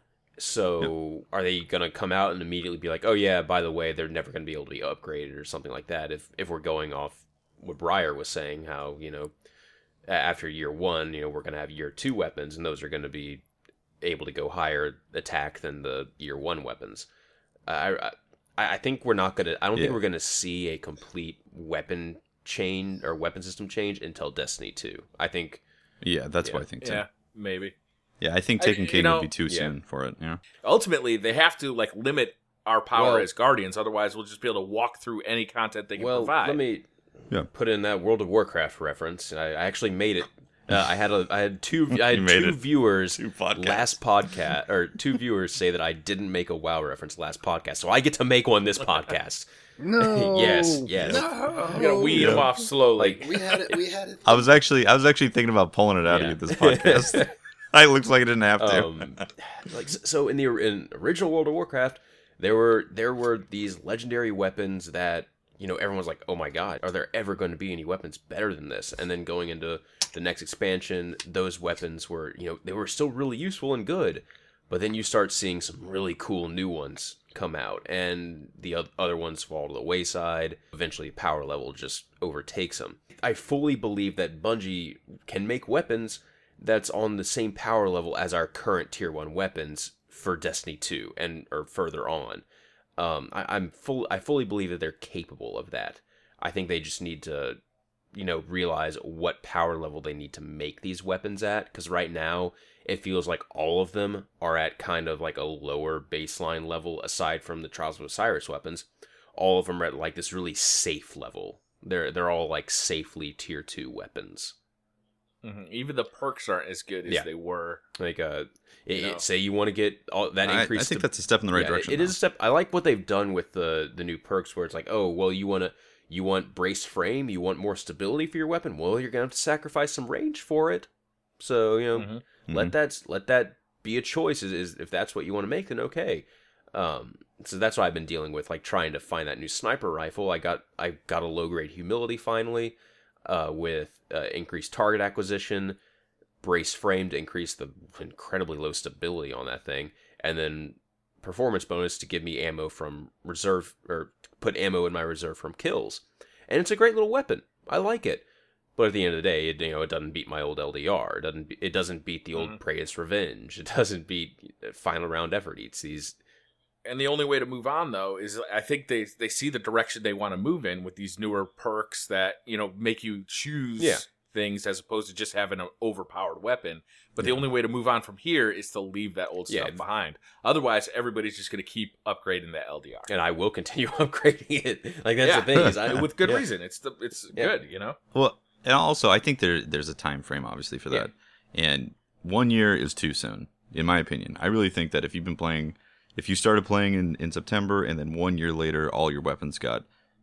So are they gonna come out and immediately be like, oh yeah, by the way, they're never gonna be able to be upgraded or something like that? If if we're going off what Briar was saying, how you know a- after year one, you know we're gonna have year two weapons, and those are gonna be able to go higher attack than the year one weapons. I I, I think we're not gonna. I don't Yeah. think we're gonna see a complete weapon chain or weapon system change until Destiny two. I think. Yeah, that's Yeah. what I think too. Yeah, Yeah, maybe. I think I- Taken you King know- would be too yeah. soon for it. Yeah. Ultimately, they have to like limit our power Well- as Guardians. Otherwise, we'll just be able to walk through any content they can Well, provide. let me Yeah. put in that World of Warcraft reference. I, I actually made it. Uh, I had a I had two I You had made two it. viewers Two podcasts. last podcast or two viewers say that I didn't make a WoW reference last podcast, so I get to make one this podcast. No. Yes, yes. I'm gonna weed Yeah. them off slowly. We had it. We had it. I was actually I was actually thinking about pulling it out Yeah. of you this podcast. It looks like I didn't have to. um, like so in the in original World of Warcraft, there were there were these legendary weapons that you know everyone's like, oh my god, are there ever going to be any weapons better than this? And then going into the next expansion, those weapons were you know they were still really useful and good, but then you start seeing some really cool new ones come out, and the oth- other ones fall to the wayside. Eventually, power level just overtakes them. I fully believe that Bungie can make weapons that's on the same power level as our current tier one weapons for Destiny two and or further on. Um, I, I'm full. I fully believe that they're capable of that. I think they just need to, you know, realize what power level they need to make these weapons at. Because right now, it feels like all of them are at kind of like a lower baseline level. Aside from the Trials of Osiris weapons, all of them are at like this really safe level. They're they're all like safely tier two weapons. Mhm. Even the perks aren't as good as Yeah. they were. Like, uh, it, No. it- say you want to get all that I, I increase. think to- that's a step in the right yeah, direction. It though. is a step. I like what they've done with the the new perks, where it's like, oh, well, you want to you want brace frame, you want more stability for your weapon. Well, you're gonna have to sacrifice some range for it. So you know, Mhm. let that let that be a choice. Is, is if that's what you want to make, then okay. Um, so that's what I've been dealing with, like trying to find that new sniper rifle. I got I got a low grade humility finally, uh, with uh, increased target acquisition, brace frame to increase the incredibly low stability on that thing, and then performance bonus to give me ammo from reserve or put ammo in my reserve from kills. And it's a great little weapon. I like it. But at the end of the day, it, you know, it doesn't beat my old L D R. It doesn't. It doesn't beat the old Mhm. Prey's Revenge. It doesn't beat Final Round Effort. It's these. And the only way to move on, though, is I think they they see the direction they want to move in with these newer perks that you know make you choose Yeah. things as opposed to just having an overpowered weapon. But the only way to move on from here is to leave that old Yeah, stuff if- behind. Otherwise, everybody's just going to keep upgrading that L D R. And I will continue upgrading it. Like that's Yeah. the thing is, I, with good yeah. reason. It's the it's Yeah. good, you know. Well, and also I think there there's a time frame obviously for that, and one year is too soon, in my opinion. I really think that if you've been playing, if you started playing in, in September and then one year later all your weapons got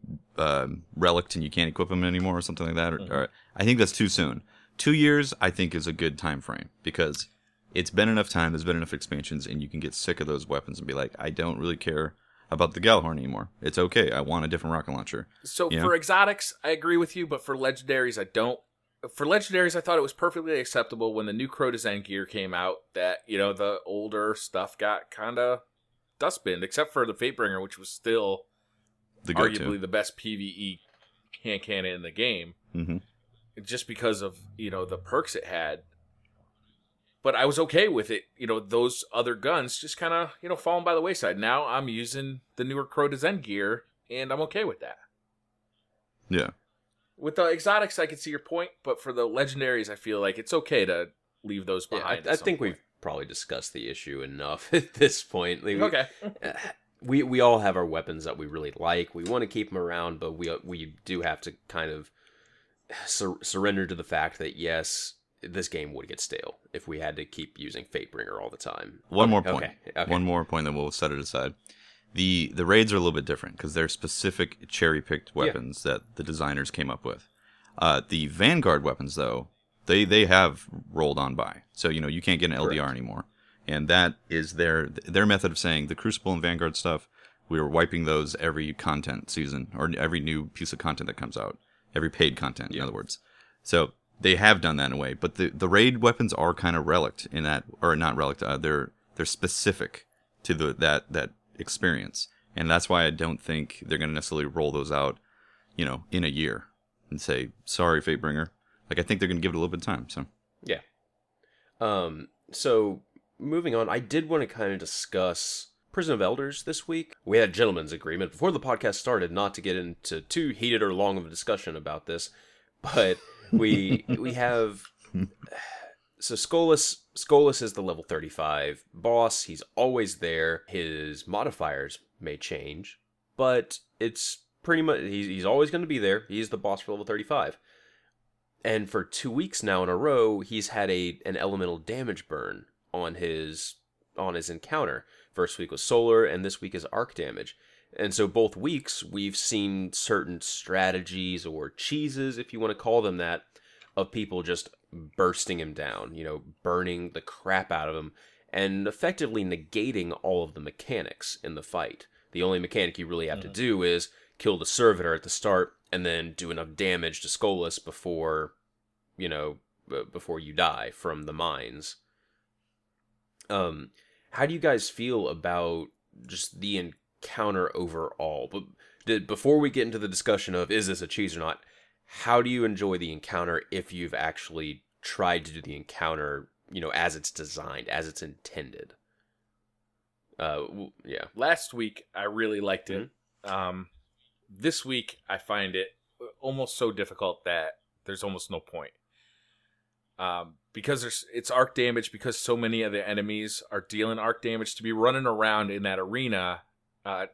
um, relicked and you can't equip them anymore or something like that, or, Mhm. or I think that's too soon. Two years I think is a good time frame because it's been enough time. There's been enough expansions, and you can get sick of those weapons and be like, I don't really care about the Gjallarhorn anymore. It's okay. I want a different rocket launcher. So Yeah. for exotics, I agree with you, but for legendaries, I don't. For legendaries, I thought it was perfectly acceptable when the new Crotazen gear came out that, you know, the older stuff got kind of dustbined, except for the Fatebringer, which was still The arguably go-to. the best PvE hand cannon in the game, Mm-hmm. just because of, you know, the perks it had. but I was okay with it. You know, those other guns just kind of, you know, falling by the wayside. Now I'm using the newer Crota Zen gear, and I'm okay with that. Yeah. With the exotics, I can see your point, but for the legendaries, I feel like it's okay to leave those Yeah, behind. I, I think point. we've probably discussed the issue enough at this point. Like, we- Okay. we we all have our weapons that we really like. We want to keep them around, but we we do have to kind of sur- surrender to the fact that yes, this game would get stale if we had to keep using Fatebringer all the time. One Okay, more point. Okay, okay. One more point, then we'll set it aside. The the raids are a little bit different because they're specific cherry picked weapons that the designers came up with. Uh, the Vanguard weapons, though, they they have rolled on by, so you know you can't get an L D R Correct. anymore, and that is their their method of saying the Crucible and Vanguard stuff. We were wiping those every content season or every new piece of content that comes out, every paid content, in Yeah. other words. So they have done that in a way, but the the raid weapons are kind of relict in that, or not relict. Uh, they're they're specific to the that that. experience, and that's why I don't think they're going to necessarily roll those out, you know, in a year and say sorry, Fatebringer. Like I think they're going to give it a little bit of time. So Yeah. Um. So moving on, I did want to kind of discuss Prison of Elders this week. We had a gentleman's agreement before the podcast started not to get into too heated or long of a discussion about this, but we we have. So Skolas, Skolas is the level thirty-five boss. He's always there. His modifiers may change, but it's pretty much he's he's always going to be there. He's the boss for level thirty-five. And for two weeks now in a row, he's had a an elemental damage burn on his on his encounter. First week was solar, and this week is arc damage. And so both weeks we've seen certain strategies or cheeses, if you want to call them that, of people just bursting him down, you know, burning the crap out of him, and effectively negating all of the mechanics in the fight. The only mechanic you really have mm-hmm. to do is kill the servitor at the start, and then do enough damage to Skolas before, you know, b- before you die from the mines. Um, how do you guys feel about just the encounter overall? But did, before we get into the discussion of is this a cheese or not, how do you enjoy the encounter if you've actually tried to do the encounter, you know, as it's designed, as it's intended? Uh, w- yeah. Last week, I really liked it. Mm-hmm. Um, this week, I find it almost so difficult that there's almost no point. Um, because there's it's arc damage, because so many of the enemies are dealing arc damage, to be running around in that arena, uh,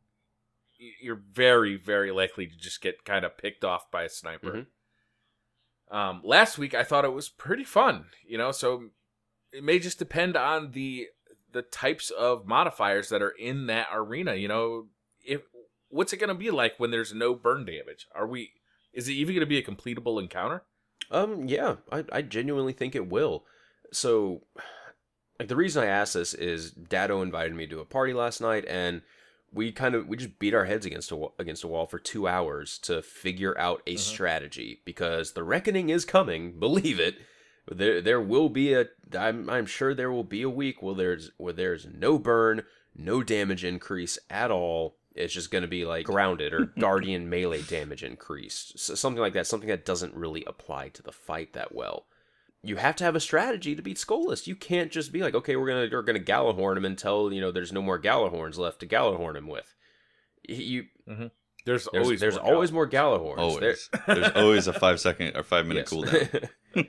you're very, very likely to just get kind of picked off by a sniper. Mm-hmm. Um, last week, I thought it was pretty fun, you know, so it may just depend on the the types of modifiers that are in that arena, you know. If what's it going to be like when there's no burn damage? Are we? Is it even going to be a completable encounter? Um, yeah, I, I genuinely think it will. So, like, the reason I asked this is Dado invited me to a party last night, and we kind of we just beat our heads against a wall, against a wall for two hours to figure out a uh-huh. strategy, because the reckoning is coming. Believe it. There there will be a I'm I'm sure there will be a week where there's where there's no burn, no damage increase at all. It's just going to be like grounded or guardian melee damage increased, so something like that. Something that doesn't really apply to the fight that well. You have to have a strategy to beat Skolas. You can't just be like, okay, we're gonna we're gonna Gallahorn him until you know there's no more Gallahorns left to Gallahorn him with. You mm-hmm. there's, there's always there's more always more Gallahorns. Always. There, there's always a five second or five minute cooldown.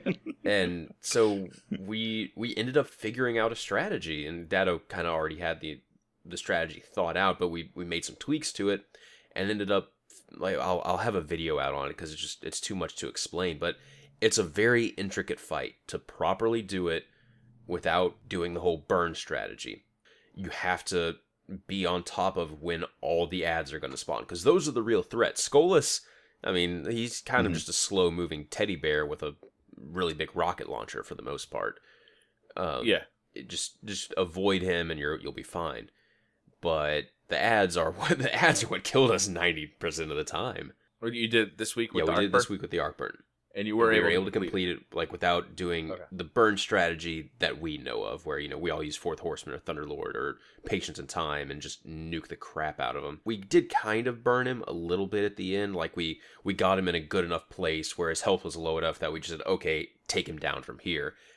And so we we ended up figuring out a strategy, and Dado kind of already had the the strategy thought out, but we we made some tweaks to it, and ended up like I'll I'll have a video out on it because it's just it's too much to explain, but it's a very intricate fight to properly do it without doing the whole burn strategy. You have to be on top of when all the ads are going to spawn, because those are the real threats. Skolas, I mean, he's kind mm-hmm. of just a slow moving teddy bear with a really big rocket launcher for the most part. Um, yeah, it just just avoid him and you're you'll be fine. But the ads are what the ads are what killed us ninety percent of the time. What you did this week with yeah, the we arc did this week with the arc burn, and you were, and we able, were able to to complete it, it like without doing okay. the burn strategy that we know of, where you know we all use Fourth Horseman or Thunderlord or Patience in Time and just nuke the crap out of him. We did kind of burn him a little bit at the end, like we we got him in a good enough place where his health was low enough that we just said, okay, take him down from here.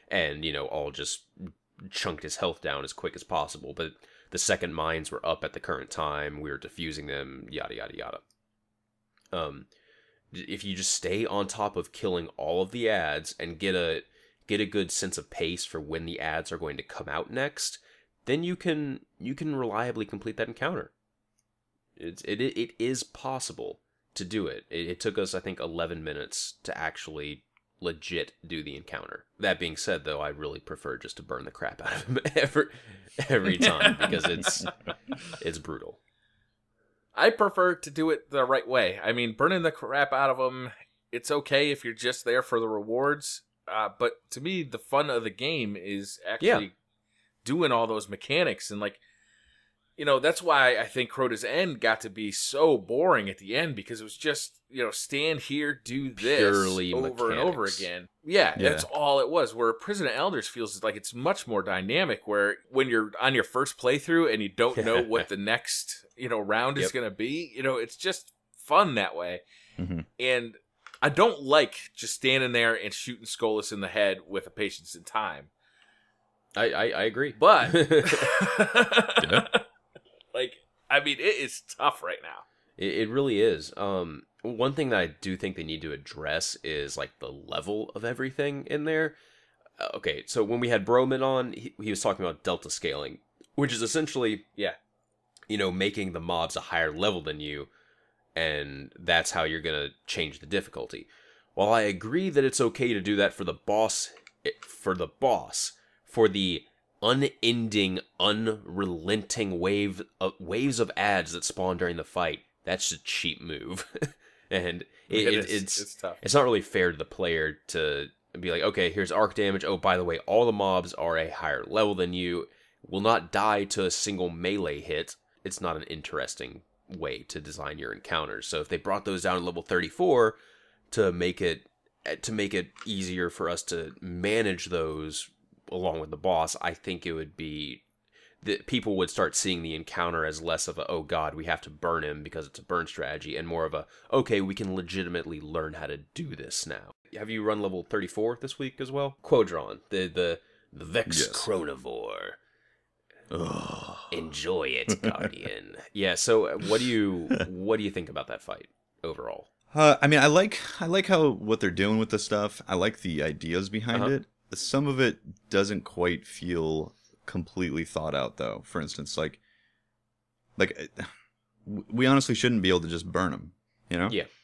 and, you know, all just chunked his health down as quick as possible. But the second mines were up at the current time, we were defusing them, yada, yada, yada. Um, if you just stay on top of killing all of the ads and get a get a good sense of pace for when the ads are going to come out next, then you can you can reliably complete that encounter. It's it it is possible to do it. It, it took us, I think, eleven minutes to actually legit do the encounter. That being said, though, I really prefer just to burn the crap out of him every every time because it's it's brutal. I prefer to do it the right way. I mean, burning the crap out of them, it's okay if you're just there for the rewards. Uh, but to me, the fun of the game is actually Yeah. doing all those mechanics. And, like, you know, that's why I think Crota's End got to be so boring at the end, because it was just, you know, stand here, do this Purely over and over mechanics. again. Yeah, Yeah. that's all it was. Where Prison of Elders feels like it's much more dynamic, where when you're on your first playthrough and you don't know what the next, you know, round is Yep. going to be, you know, it's just fun that way. Mm-hmm. And I don't like just standing there and shooting Skolas in the head with a Patience in Time. I, I, I agree. But, Yeah. like, I mean, it is tough right now. It, it really is. Um, one thing that I do think they need to address is like the level of everything in there. Uh, okay, so when we had Broman on, he, he was talking about delta scaling, which is essentially, Yeah. you know, making the mobs a higher level than you, and that's how you're gonna change the difficulty. While I agree that it's okay to do that for the boss, it, for the boss, for the unending, unrelenting wave of waves of ads that spawn during the fight, that's a cheap move, and it, It it, is. it's It's tough. It's not really fair to the player to be like, okay, here's arc damage. Oh, by the way, all the mobs are a higher level than you. Will not die to a single melee hit. It's not an interesting way to design your encounters. So if they brought those down to level thirty-four to make it to make it easier for us to manage those along with the boss, I think it would be that people would start seeing the encounter as less of a, oh god, we have to burn him because it's a burn strategy, and more of a, okay, we can legitimately learn how to do this now. Have you run level thirty-four this week as well? Quadron, the the, the Vex Yes. Chronivore. Ugh. Enjoy it, Guardian. Yeah, so uh, what do you what do you think about that fight overall? Uh, I mean, I like I like how what they're doing with the stuff. I like the ideas behind Uh-huh. it. Some of it doesn't quite feel completely thought out, though. For instance, like, like uh, we honestly shouldn't be able to just burn them, you know? Yeah.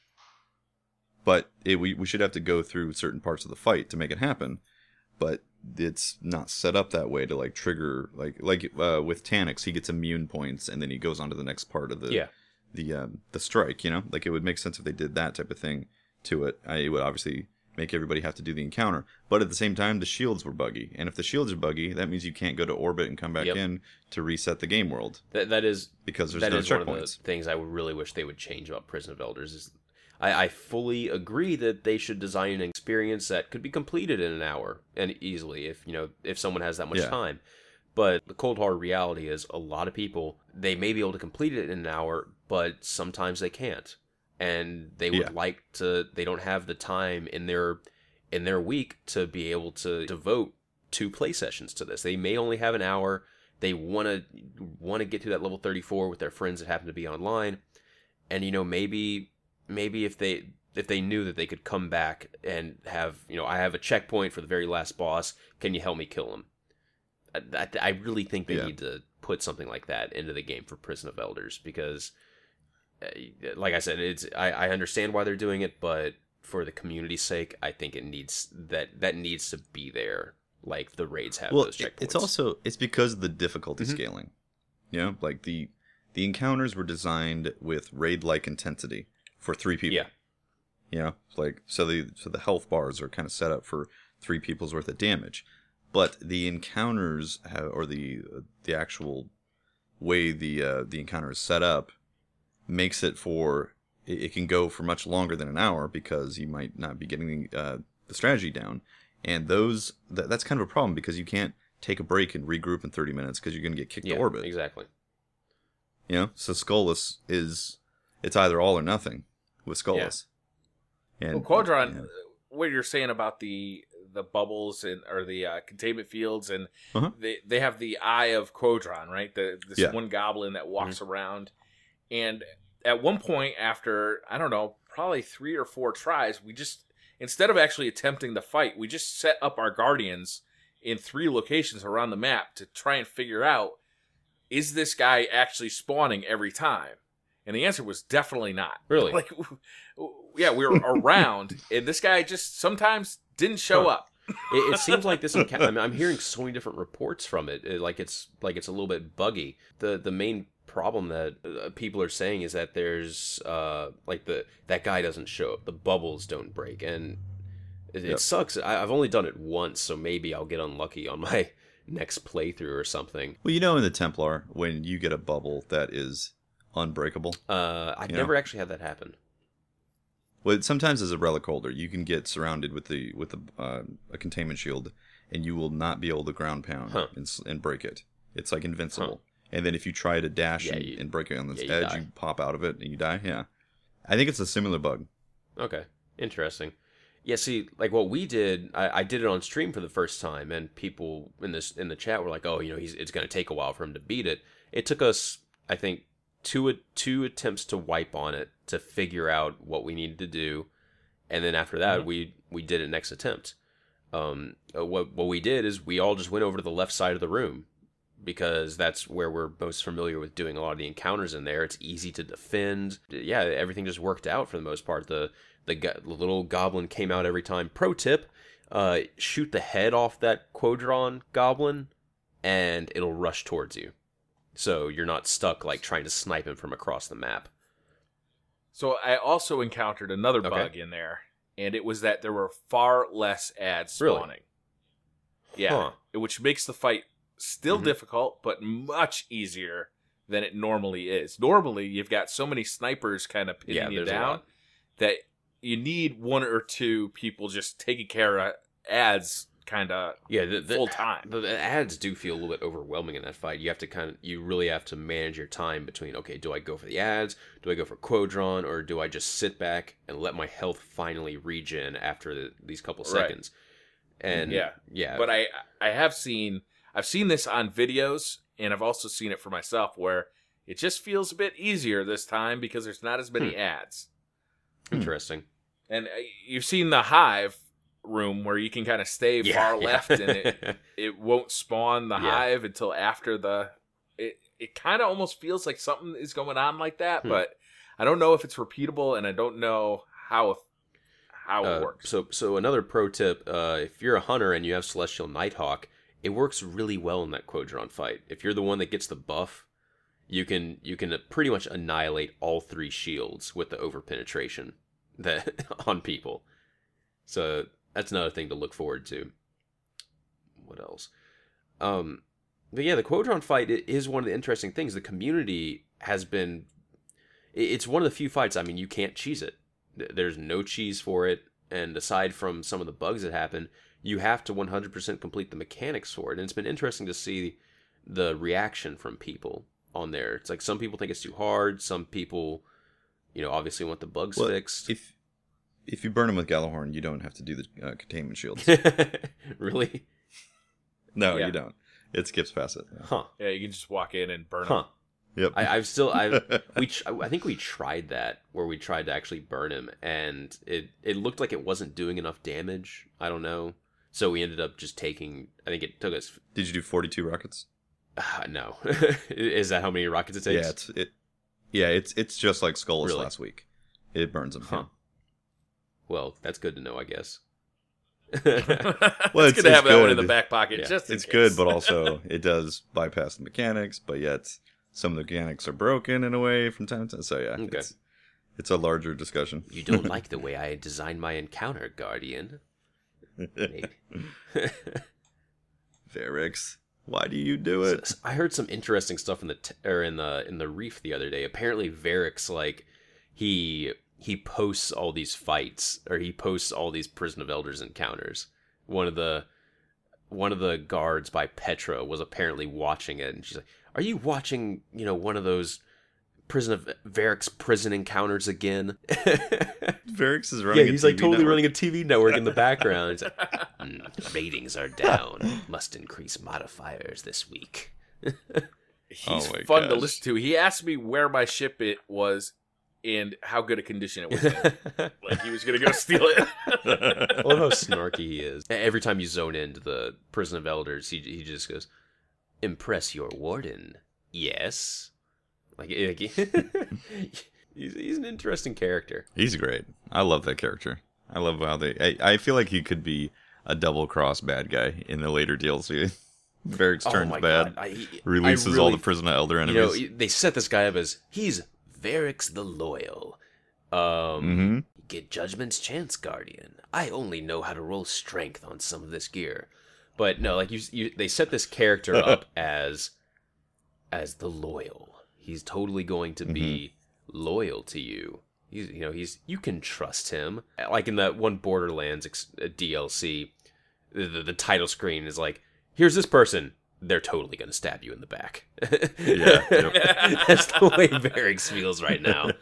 But it, we we should have to go through certain parts of the fight to make it happen. But it's not set up that way to like trigger like like uh, with Taniks, he gets immune points and then he goes on to the next part of the Yeah. the um, the strike. You know, like it would make sense if they did that type of thing to it. I, it would obviously make everybody have to do the encounter, but at the same time, the shields were buggy, and if the shields are buggy, that means you can't go to orbit and come back Yep. in to reset the game world That that is because there's that no is one of the checkpoints. things I would really wish they would change about Prison of Elders. Is I, I fully agree that they should design an experience that could be completed in an hour and easily if you know if someone has that much Yeah. time. But the cold hard reality is a lot of people, they may be able to complete it in an hour, but sometimes they can't, and they would Yeah. like to. They don't have the time in their in their week to be able to devote two play sessions to this. They may only have an hour. They want to want to get to that level thirty-four with their friends that happen to be online, and you know maybe maybe if they if they knew that they could come back and have, you know, I have a checkpoint for the very last boss, can you help me kill him? I, I, I really think they Yeah. need to put something like that into the game for Prison of Elders, because uh, like I said, it's I, I understand why they're doing it, but for the community's sake, I think it needs that that needs to be there, like the raids have Well, those it- checkpoints. it's also it's because of the difficulty Mhm. scaling. You know, like the the encounters were designed with raid-like intensity for three people. Yeah. You know, like so the so the health bars are kind of set up for three people's worth of damage, but the encounters have, or the the actual way the uh, the encounter is set up makes it for it, it can go for much longer than an hour because you might not be getting the, uh, the strategy down, and those that, that's kind of a problem because you can't take a break and regroup in thirty minutes because you're going to get kicked yeah, to orbit. exactly. You know, so Skullus is it's either all or nothing with Skullus. And Well, Quadron, yeah. what you're saying about the the bubbles and or the uh, containment fields, and Uh-huh. they they have the Eye of Quodron, right? The this Yeah. one goblin that walks Mm-hmm. around, and at one point after I don't know, probably three or four tries, we just instead of actually attempting the fight, we just set up our guardians in three locations around the map to try and figure out, is this guy actually spawning every time? And the answer was definitely not. Really? Like, yeah, we were around, and this guy just sometimes didn't show Huh. up. It, it seems like this. Enca- I mean, I'm hearing so many different reports from it. it. Like it's like it's a little bit buggy. The the main problem that uh, people are saying is that there's uh like the that guy doesn't show up. The bubbles don't break, and it, Yep. it sucks. I, I've only done it once, so maybe I'll get unlucky on my next playthrough or something. Well, you know, in the Templar, when you get a bubble that is unbreakable, Uh, I You never know? actually had that happen. well, sometimes as a relic holder, you can get surrounded with the with a, uh, a containment shield, and you will not be able to ground pound Huh. and, s- and break it. It's like invincible. And then if you try to dash Yeah, and, you- and break it on this yeah, you edge, die. you pop out of it and you die. Yeah, I think it's a similar bug. Okay, interesting. Yeah, see, like what we did, I, I did it on stream for the first time, and people in this in the chat were like, "Oh, you know, he's it's going to take a while for him to beat it." It took us, I think, two two attempts to wipe on it to figure out what we needed to do, and then after that, Mhm. we we did it next attempt. Um, uh, what what we did is we all just went over to the left side of the room, because that's where we're most familiar with doing a lot of the encounters in there. It's easy to defend. Yeah, everything just worked out for the most part. The the, go- the little goblin came out every time. Pro tip, uh, shoot the head off that Quodron goblin, and it'll rush towards you. So you're not stuck like trying to snipe him from across the map. So I also encountered another Okay. bug in there, and it was that there were far less ads Really? spawning. Yeah, Huh. which makes the fight still Mhm. difficult, but much easier than it normally is. Normally, you've got so many snipers kind of pinning Yeah, you there's a down lot. that you need one or two people just taking care of ads kind of Yeah, the, the, full time. The, the ads do feel a little bit overwhelming in that fight. You have to kind of, you really have to manage your time between, okay, do I go for the ads? Do I go for Quodron? Or do I just sit back and let my health finally regen after the, these couple Right. seconds? And Yeah. yeah. But I I have seen I've seen this on videos, and I've also seen it for myself where it just feels a bit easier this time because there's not as many Hmm. ads. Interesting. And uh, you've seen the hive room where you can kind of stay Yeah, far yeah. left and it it won't spawn the Yeah. hive until after the it it kind of almost feels like something is going on like that, Hmm. but I don't know if it's repeatable, and I don't know how how it Uh, works. So, so another pro tip: uh, if you're a hunter and you have Celestial Nighthawk, it works really well in that Quodron fight. If you're the one that gets the buff, you can you can pretty much annihilate all three shields with the overpenetration that on people. So that's another thing to look forward to. What else? Um, but yeah, the Quodron fight i- is one of the interesting things. The community has been. i- It's one of the few fights. I mean, you can't cheese it. Th- There's no cheese for it, and aside from some of the bugs that happen, you have to one hundred percent complete the mechanics for it. And it's been interesting to see the reaction from people on there. It's like some people think it's too hard. Some people, you know, obviously want the bugs Well, fixed. If if you burn them with Gallahorn, you don't have to do the uh, containment shields. Really? No, Yeah. you don't. It skips past it. Huh. Yeah, you can just walk in and burn Huh. them. Yep. I, I've still I we ch- I think we tried that where we tried to actually burn him, and it it looked like it wasn't doing enough damage. I don't know, so we ended up just taking. I think it took us. Did you do forty-two rockets? Uh, no, is that how many rockets it takes? Yeah, it's it. Yeah, it's it's just like Skullus Really? last week. It burns them. Huh. Well, that's good to know, I guess. Well, it's- it's good to have it's that one in the good. back pocket. Yeah, just in It's case. good, but also it does bypass the mechanics. But yet some of the mechanics are broken in a way from time to time. So yeah, Okay. it's it's a larger discussion. You don't like the way I designed my encounter, Guardian? Maybe. Varix, why do you do it? So- I heard some interesting stuff in the t- or in the in the reef the other day. Apparently, Varix like he he posts all these fights or he posts all these Prison of Elders encounters. One of the one of the guards by Petra was apparently watching it, and she's like, "Are you watching? You know, one of those Prison of Varix prison encounters again?" Varix is running. Yeah, a he's T V like totally network. running a T V network in the background. He's like, Mm, ratings are down. Must increase modifiers this week. He's Oh my fun to gosh. listen to. He asked me where my ship it was and how good a condition it was in. Like he was gonna go steal it. I love how snarky he is. Every time you zone into the Prison of Elders, he he just goes, "Impress your warden." Yes. Like, like he's he's an interesting character. He's great. I love that character. I love how they. I, I feel like he could be a double cross bad guy in the later D L C. Varix Oh turns my bad, God. I, I releases really, all the Prison of Elder You know, enemies. they set this guy up as he's Varix the Loyal. Um, Mm-hmm. Get Judgment's Chance Guardian. I only know how to roll strength on some of this gear, but no, like you, you they set this character up as as the Loyal. He's totally going to be loyal to you. He's, you know, he's you can trust him. Like in that one Borderlands ex- uh, D L C, the, the the title screen is like, "Here's this person. They're totally going to stab you in the back." Yeah, yep. That's the way Varix feels right now.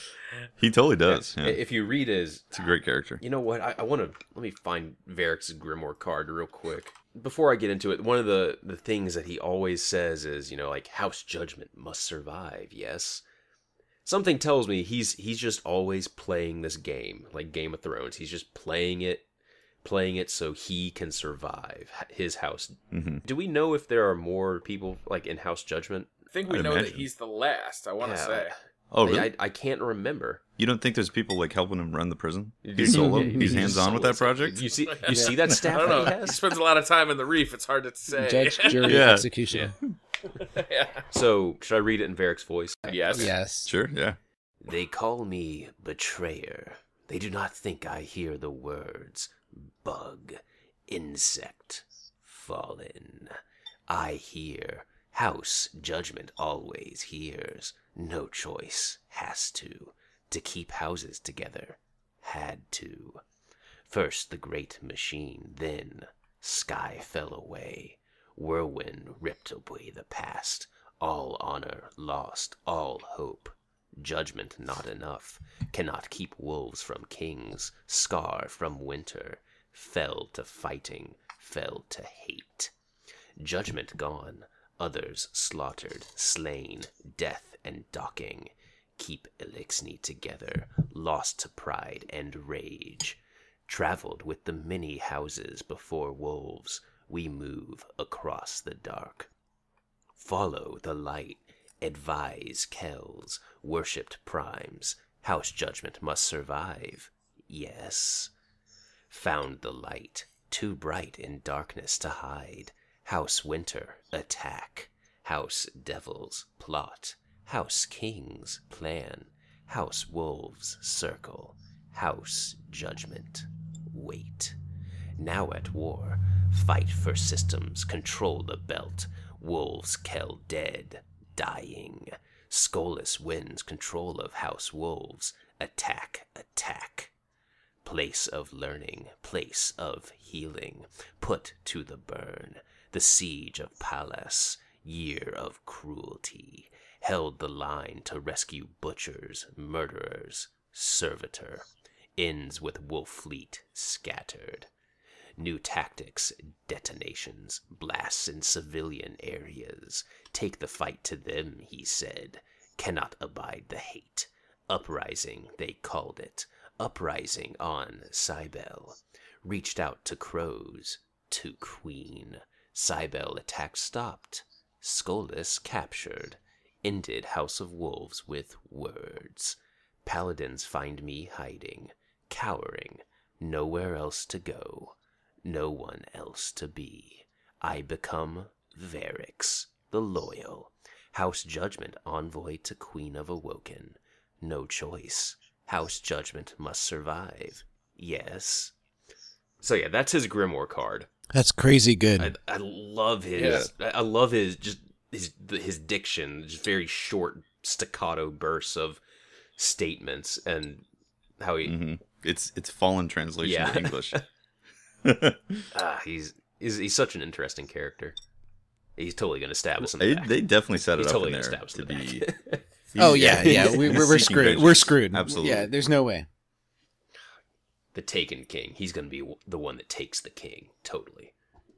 He totally does. Yeah. If you read his, It's a great character. you know what? I, I want to let me find Varix's Grimoire card real quick before I get into it. One of the the things that he always says is, you know, like House Judgment must survive. Yes, something tells me he's he's just always playing this game, like Game of Thrones. He's just playing it, playing it so he can survive his house. Mm-hmm. Do we know if there are more people like in House Judgment? I think we I'd know that imagine. he's the last. I want to Yeah. say. Oh, really? I, I can't remember. You don't think there's people like helping him run the prison? Dude, He's solo. he- He's he- hands on with that solo. project. You see, you see that staff I don't that know. he He has. spends a lot of time in the reef. It's hard to say. Judge, jury, Yeah. execution. Yeah. So, should I read it in Varric's voice? Yes. Yes. Sure. Yeah. They call me betrayer. They do not think I hear the words bug, insect, fallen. I hear. House Judgment always hears. No choice. Has to. To keep houses together. Had to. First the great machine, then sky fell away. Whirlwind ripped away the past. All honor lost, all hope. Judgment not enough. Cannot keep wolves from kings. Scar from winter. Fell to fighting. Fell to hate. Judgment gone. Others slaughtered, slain, death and docking. Keep Elixni together, lost to pride and rage. Traveled with the many houses before wolves, we move across the dark. Follow the light, advise Kells, worshipped primes. House Judgment must survive. Yes. Found the light, too bright in darkness to hide. House Winter, attack. House Devils, plot. House Kings, plan. House Wolves, circle. House Judgment, wait. Now at war, fight for systems, control the belt. Wolves Kell dead, dying. Skolas wins control of House Wolves. Attack, attack. Place of learning, place of healing. Put to the burn. The siege of Pallas, year of cruelty, held the line to rescue butchers, murderers, servitor. Ends with Wolf Fleet scattered. New tactics, detonations, blasts in civilian areas. Take the fight to them, he said. Cannot abide the hate. Uprising, they called it. Uprising on Cybele. Reached out to crows, to Queen. Cybele attack stopped. Skolas captured. Ended House of Wolves with words. Paladins find me hiding, cowering. Nowhere else to go. No one else to be. I become Varix, the Loyal. House Judgment envoy to Queen of Awoken. No choice. House Judgment must survive. Yes. So yeah, that's his Grimoire card. That's crazy good. I, I love his. I I love his just his his diction. Just very short staccato bursts of statements and how he. Mm-hmm. It's it's fallen translation Yeah. to English. Ah, he's, he's he's such an interesting character. He's totally gonna stab us in the they, back. they definitely set it He's up totally in gonna there stab us to in the be. back. oh yeah, yeah. We, we're, we're seeking screwed. vengeance. We're screwed. Absolutely. Yeah, there's no way. the Taken King. He's going to be the one that takes the king. Totally.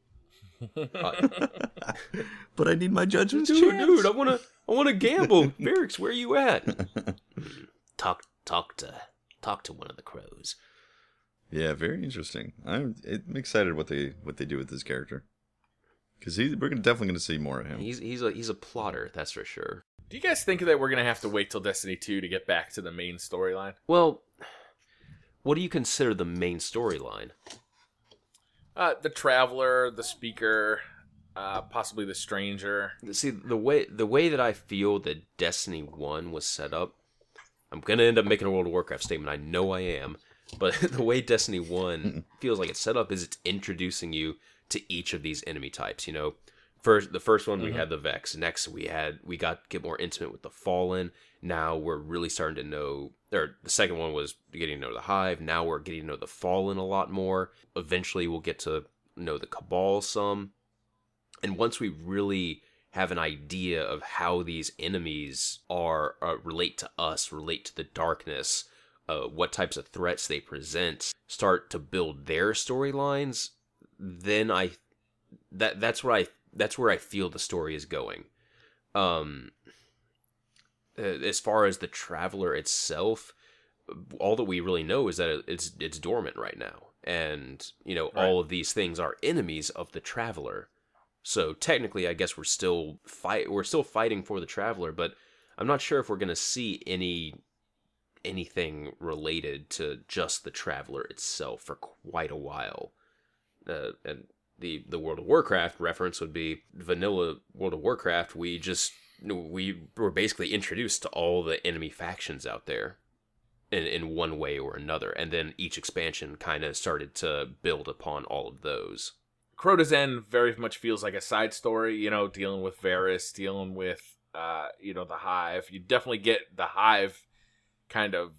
Uh, but I need my judgment's dude, chance. dude, I want to I want to gamble. Varix, where you at? talk talk to talk to one of the crows. Yeah, very interesting. I'm, I'm excited what they what they do with this character. Because we're gonna, definitely going to see more of him. He's he's a he's a plotter, that's for sure. Do you guys think that we're going to have to wait till Destiny two to get back to the main storyline? Well, what do you consider the main storyline? Uh, the Traveler, the Speaker, uh, possibly the Stranger. See, the way the way that I feel that Destiny one was set up, I'm going to end up making a World of Warcraft statement. I know I am. But the way Destiny one feels like it's set up is it's introducing you to each of these enemy types, you know. First, the first one we mm-hmm. had the Vex. Next, we had we got get more intimate with the Fallen. Now we're really starting to know. Or the second one was getting to know the Hive. Now we're getting to know the Fallen a lot more. Eventually, we'll get to know the Cabal some. And once we really have an idea of how these enemies are uh, relate to us, relate to the darkness, uh, what types of threats they present, start to build their storylines, then I that that's where I. That's where I feel the story is going. Um, as far as the Traveler itself, all that we really know is that it's it's dormant right now, and you know right. all of these things are enemies of the Traveler. So technically, I guess we're still fight we're still fighting for the Traveler, but I'm not sure if we're gonna see any anything related to just the Traveler itself for quite a while, uh, and. The, the World of Warcraft reference would be vanilla World of Warcraft. We just we were basically introduced to all the enemy factions out there in in one way or another, and then each expansion kind of started to build upon all of those. Crota's End very much feels like a side story, you know, dealing with Varys, dealing with uh, you know, the Hive. You definitely get the Hive kind of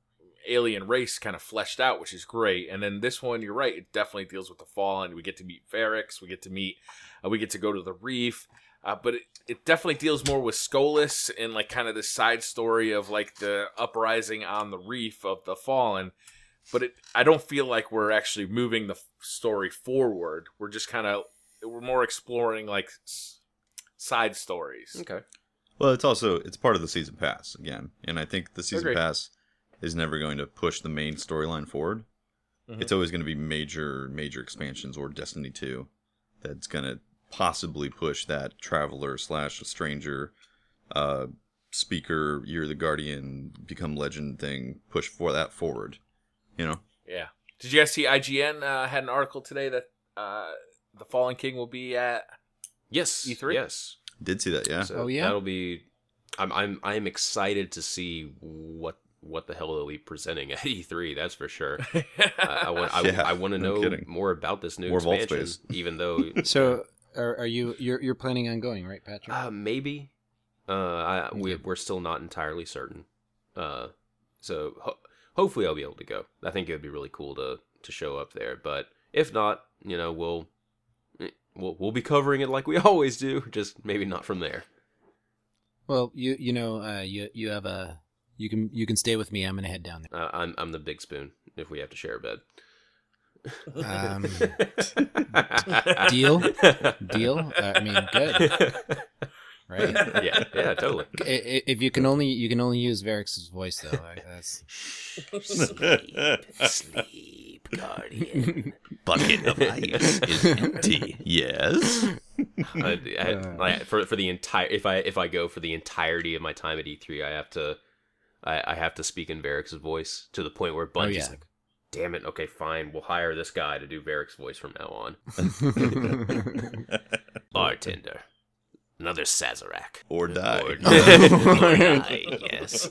alien race kind of fleshed out, which is great. And then this one, you're right, it definitely deals with the Fallen. We get to meet Varix, we get to meet uh, we get to go to the Reef, uh, but it, it definitely deals more with Skolas and like kind of this side story of like the uprising on the Reef of the Fallen. But it, I don't feel like we're actually moving the story forward. We're just kind of we're more exploring like s- side stories. Okay. Well, it's also it's part of the season pass again, and I think the season Agreed. pass is never going to push the main storyline forward. Mm-hmm. It's always going to be major, major expansions or Destiny two that's going to possibly push that Traveler slash Stranger, uh, Speaker, You're the Guardian, Become Legend thing, push for that forward, you know? Yeah. Did you guys see I G N uh, had an article today that uh, the Fallen King will be at yes, E three? Yes. Did see that, yeah. So oh, yeah? That'll be... I'm I'm I'm excited to see what what the hell they'll be presenting at E three, that's for sure. uh, I want I, yeah, I want to no know kidding. more about this new More vault expansion, space. even though... So, are, are you you're you're planning on going, right, Patrick? Uh, maybe. Uh, I, we, we're still not entirely certain. Uh, so ho- hopefully I'll be able to go. I think it would be really cool to, to show up there. But if not, you know, we'll, we'll we'll be covering it like we always do. Just maybe not from there. Well, you you know uh, you you have a you can you can stay with me. I'm gonna head down there. Uh, I'm I'm the big spoon if we have to share a bed. Um, deal, deal. Uh, I mean, good, right? Yeah, yeah, totally. I- I- If you can only you can only use Varix's voice though. Like, that's Sleep, sleep, guardian. Bucket of ice is empty. Yes. I, I, like, for for the entire if I if I go for the entirety of my time at E three, I have to I, I have to speak in Varix's voice to the point where Bungie's yeah. like, "Damn it, okay, fine, we'll hire this guy to do Varix's voice from now on." Bartender, another Sazerac. Or die. Or, or die, yes.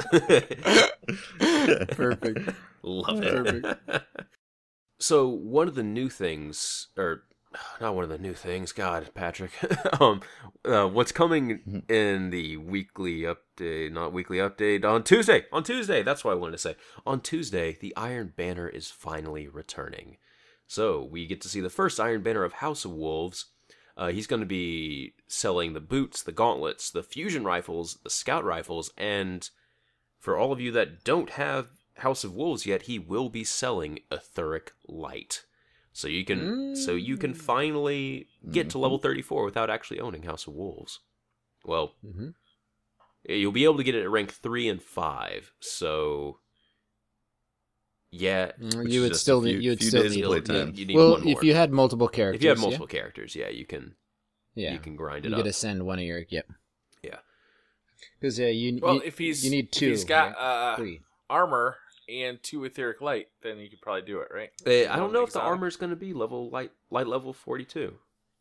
perfect. Love it. Perfect. So one of the new things, or not one of the new things, God, Patrick, um, uh, what's coming in the weekly update, not weekly update, on Tuesday, on Tuesday, that's what I wanted to say. On Tuesday, the Iron Banner is finally returning. So we get to see the first Iron Banner of House of Wolves. Uh, he's going to be selling the boots, the gauntlets, the fusion rifles, the scout rifles, and for all of you that don't have House of Wolves yet, he will be selling Etheric Light. So you can mm. so you can finally get mm-hmm. to level thirty-four without actually owning House of Wolves. Well, mm-hmm. you'll be able to get it at rank three and five. So yeah, you would still few, need you would few still need, need, playtime. You, you need well one more. If you had multiple characters. If you have multiple yeah? characters, yeah, you can yeah. you can grind it you up. You get to send one of your yep. Yeah. Because yeah, you well you, if he's you need two. If he's got right? uh, Three. armor and two etheric light, then you could probably do it, right? Uh, I don't know if the armor is going to be level light light level forty-two.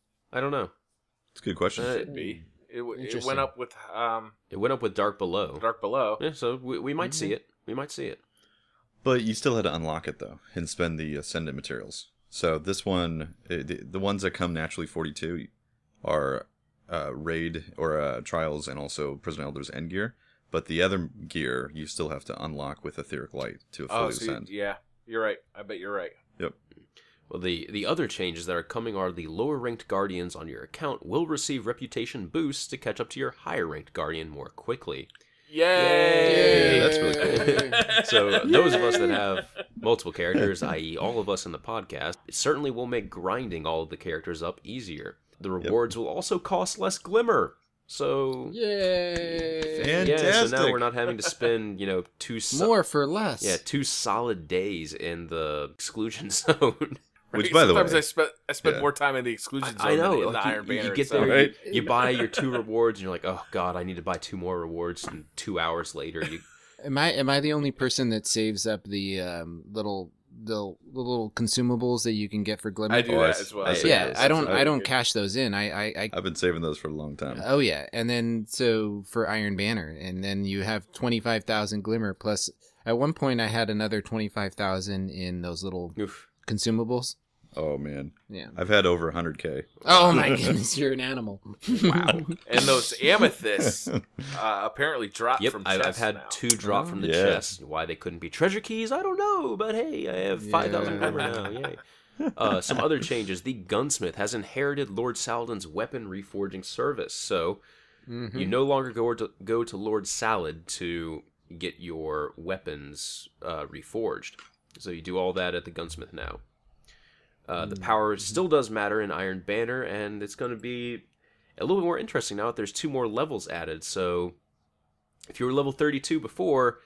I don't know. It's a good question. Uh, Should be. It, it went up with um. It went up with Dark Below. Dark Below. Yeah, so we, we might mm-hmm. see it. We might see it. But you still had to unlock it though, and spend the Ascendant materials. So this one, the, the ones that come naturally forty-two, are uh, raid or uh, trials, and also Prison Elders end gear. But the other gear you still have to unlock with Etheric Light to fully oh, so ascend. You, yeah, you're right. I bet you're right. Yep. Well, the, the other changes that are coming are the lower ranked guardians on your account will receive reputation boosts to catch up to your higher ranked guardian more quickly. Yay! Yay! That's really cool. So those of us that have multiple characters, that is all of us in the podcast, it certainly will make grinding all of the characters up easier. The rewards yep. will also cost less glimmer. So yay! Fantastic. Yeah, so now we're not having to spend, you know, two so- more for less. Yeah, two solid days in the exclusion zone. Which, right? by the Sometimes way, I spend I spend yeah. more time in the exclusion zone I know. than in Like the you, Iron Banner. you get itself. there, right? you, you buy your two rewards, and you're like, oh god, I need to buy two more rewards. And two hours later, you am I am I the only person that saves up the um, little the, the little consumables that you can get for glimmer? I do Oh, that I- as well. I see yeah, those. I don't I- I don't cash those in. I I, I I've been saving those for a long time. oh yeah, and then so for Iron Banner, and then you have twenty five thousand glimmer plus. At one point, I had another twenty five thousand in those little oof. consumables. Oh man, Yeah. I've had over one hundred K. Oh my goodness, you're an animal. Wow. And those amethysts uh, apparently drop Yep, from I've, chests I've had now. two drop Oh. from the Yeah. chest. Why they couldn't be treasure keys, I don't know. But hey, I have five thousand Yeah. glimmer now. Yay. Uh, some other changes. The gunsmith has inherited Lord Saladin's weapon reforging service, so Mhm. you no longer go to go to Lord Salad to get your weapons uh, reforged. So you do all that at the gunsmith now. Uh, the power still does matter in Iron Banner, and it's going to be a little bit more interesting now that there's two more levels added. So if you were level thirty-two before,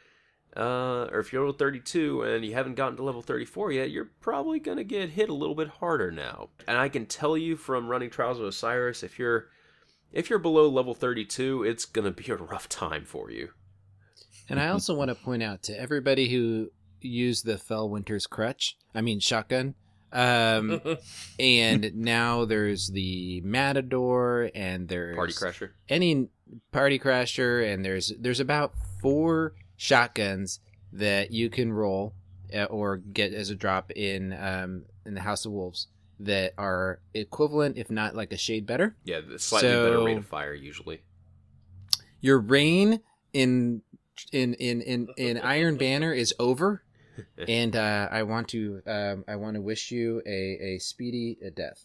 uh, or if you're level thirty-two and you haven't gotten to level thirty-four yet, you're probably going to get hit a little bit harder now. And I can tell you from running Trials of Osiris, if you're if you're below level thirty-two, it's going to be a rough time for you. And I also want to point out to everybody who used the Fellwinter's crutch, I mean shotgun, um, and now there's the Matador, and there's Party Crasher. any Party Crasher, and there's there's about four shotguns that you can roll uh, or get as a drop in um, in the House of Wolves that are equivalent, if not like a shade better. Yeah, the slightly So- better rate of fire usually. Your reign in in in in, in Iron Banner is over, and uh, I want to um, I want to wish you a, a speedy uh, death.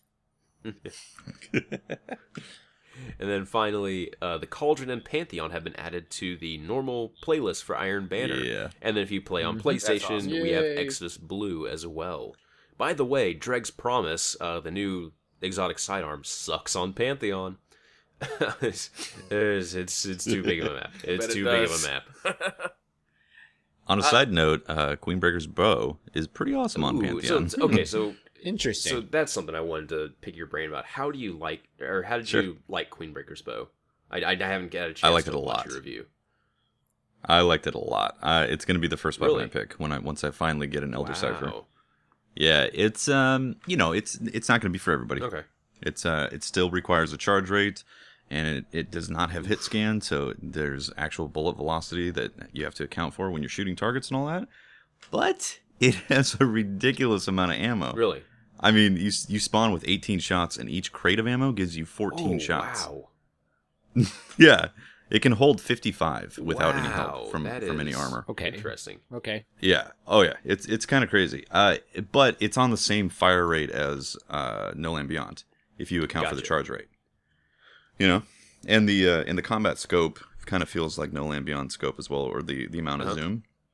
And then finally, uh, the Cauldron and Pantheon have been added to the normal playlist for Iron Banner. Yeah. And then if you play on Mhm. PlayStation, That's awesome. we have Yay. Exodus Blue as well. By the way, Dreg's Promise, uh, the new exotic sidearm, sucks on Pantheon. it's, it's, it's it's too big of a map. It's Bet it too big of does. a map. On a side note, uh, Queenbreaker's bow is pretty awesome on Ooh, Pantheon. so, okay, so Interesting. so that's something I wanted to pick your brain about. How do you like, or how did Sure. you like Queenbreaker's bow? I, I, I haven't got a chance I liked to it a watch lot. your review. I liked it a lot. Uh, it's going to be the first weapon Really? I pick when I once I finally get an Elder Cipher. Wow. Yeah, it's um, you know, it's it's not going to be for everybody. Okay. It's uh, it still requires a charge rate, and it, it does not have hit scan, so there's actual bullet velocity that you have to account for when you're shooting targets and all that. But it has a ridiculous amount of ammo. Really? I mean, you you spawn with eighteen shots, and each crate of ammo gives you fourteen Oh, shots. Wow. Yeah, it can hold fifty-five without any Wow, help from that from any is armor. Okay. Interesting. Okay. Yeah. Oh yeah. It's it's kind of crazy. Uh, but it's on the same fire rate as uh, No Land Beyond, if you account for the Gotcha. charge rate. You know, and the uh, and the combat scope kind of feels like No Land Beyond scope as well, or the the amount of Uh-huh. zoom.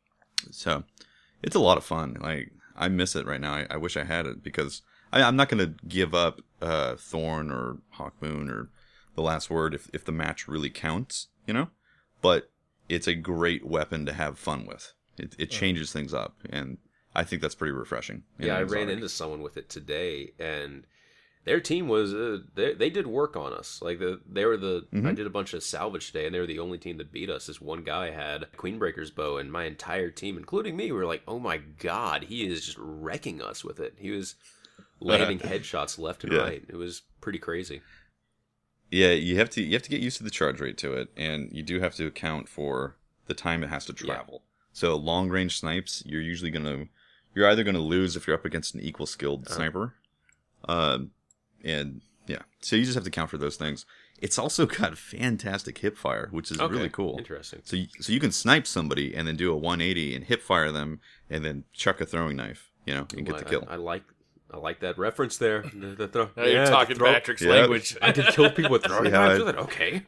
So it's a lot of fun. Like I miss it right now. I, I wish I had it because I, I'm not going to give up uh, Thorn or Hawkmoon or The Last Word if if the match really counts, you know. But it's a great weapon to have fun with. It it changes things up, and I think that's pretty refreshing. Yeah, I ran into someone with it today, and their team was uh, they they did work on us. Like the they were the Mhm. I did a bunch of salvage today, and they were the only team that beat us. This one guy had Queenbreaker's bow, and my entire team, including me, were like, "Oh my god, he is just wrecking us with it." He was landing headshots left and Yeah. right. It was pretty crazy. Yeah, you have to you have to get used to the charge rate to it, and you do have to account for the time it has to Yeah. travel. So long range snipes, you're usually gonna you're either gonna lose if you're up against an equal skilled Uh-huh. sniper, um, and yeah, so you just have to account for those things. It's also got fantastic hip fire, which is Okay, really cool. Interesting. So you, so you can snipe somebody and then do a one eighty and hip fire them, and then chuck a throwing knife, you know, and get the I- kill. I, I like I like that reference there. The, the throw, Now you're yeah, the talking throw- Patrick's Yeah. language. I can kill people with throwing See how knives I- with it. Okay.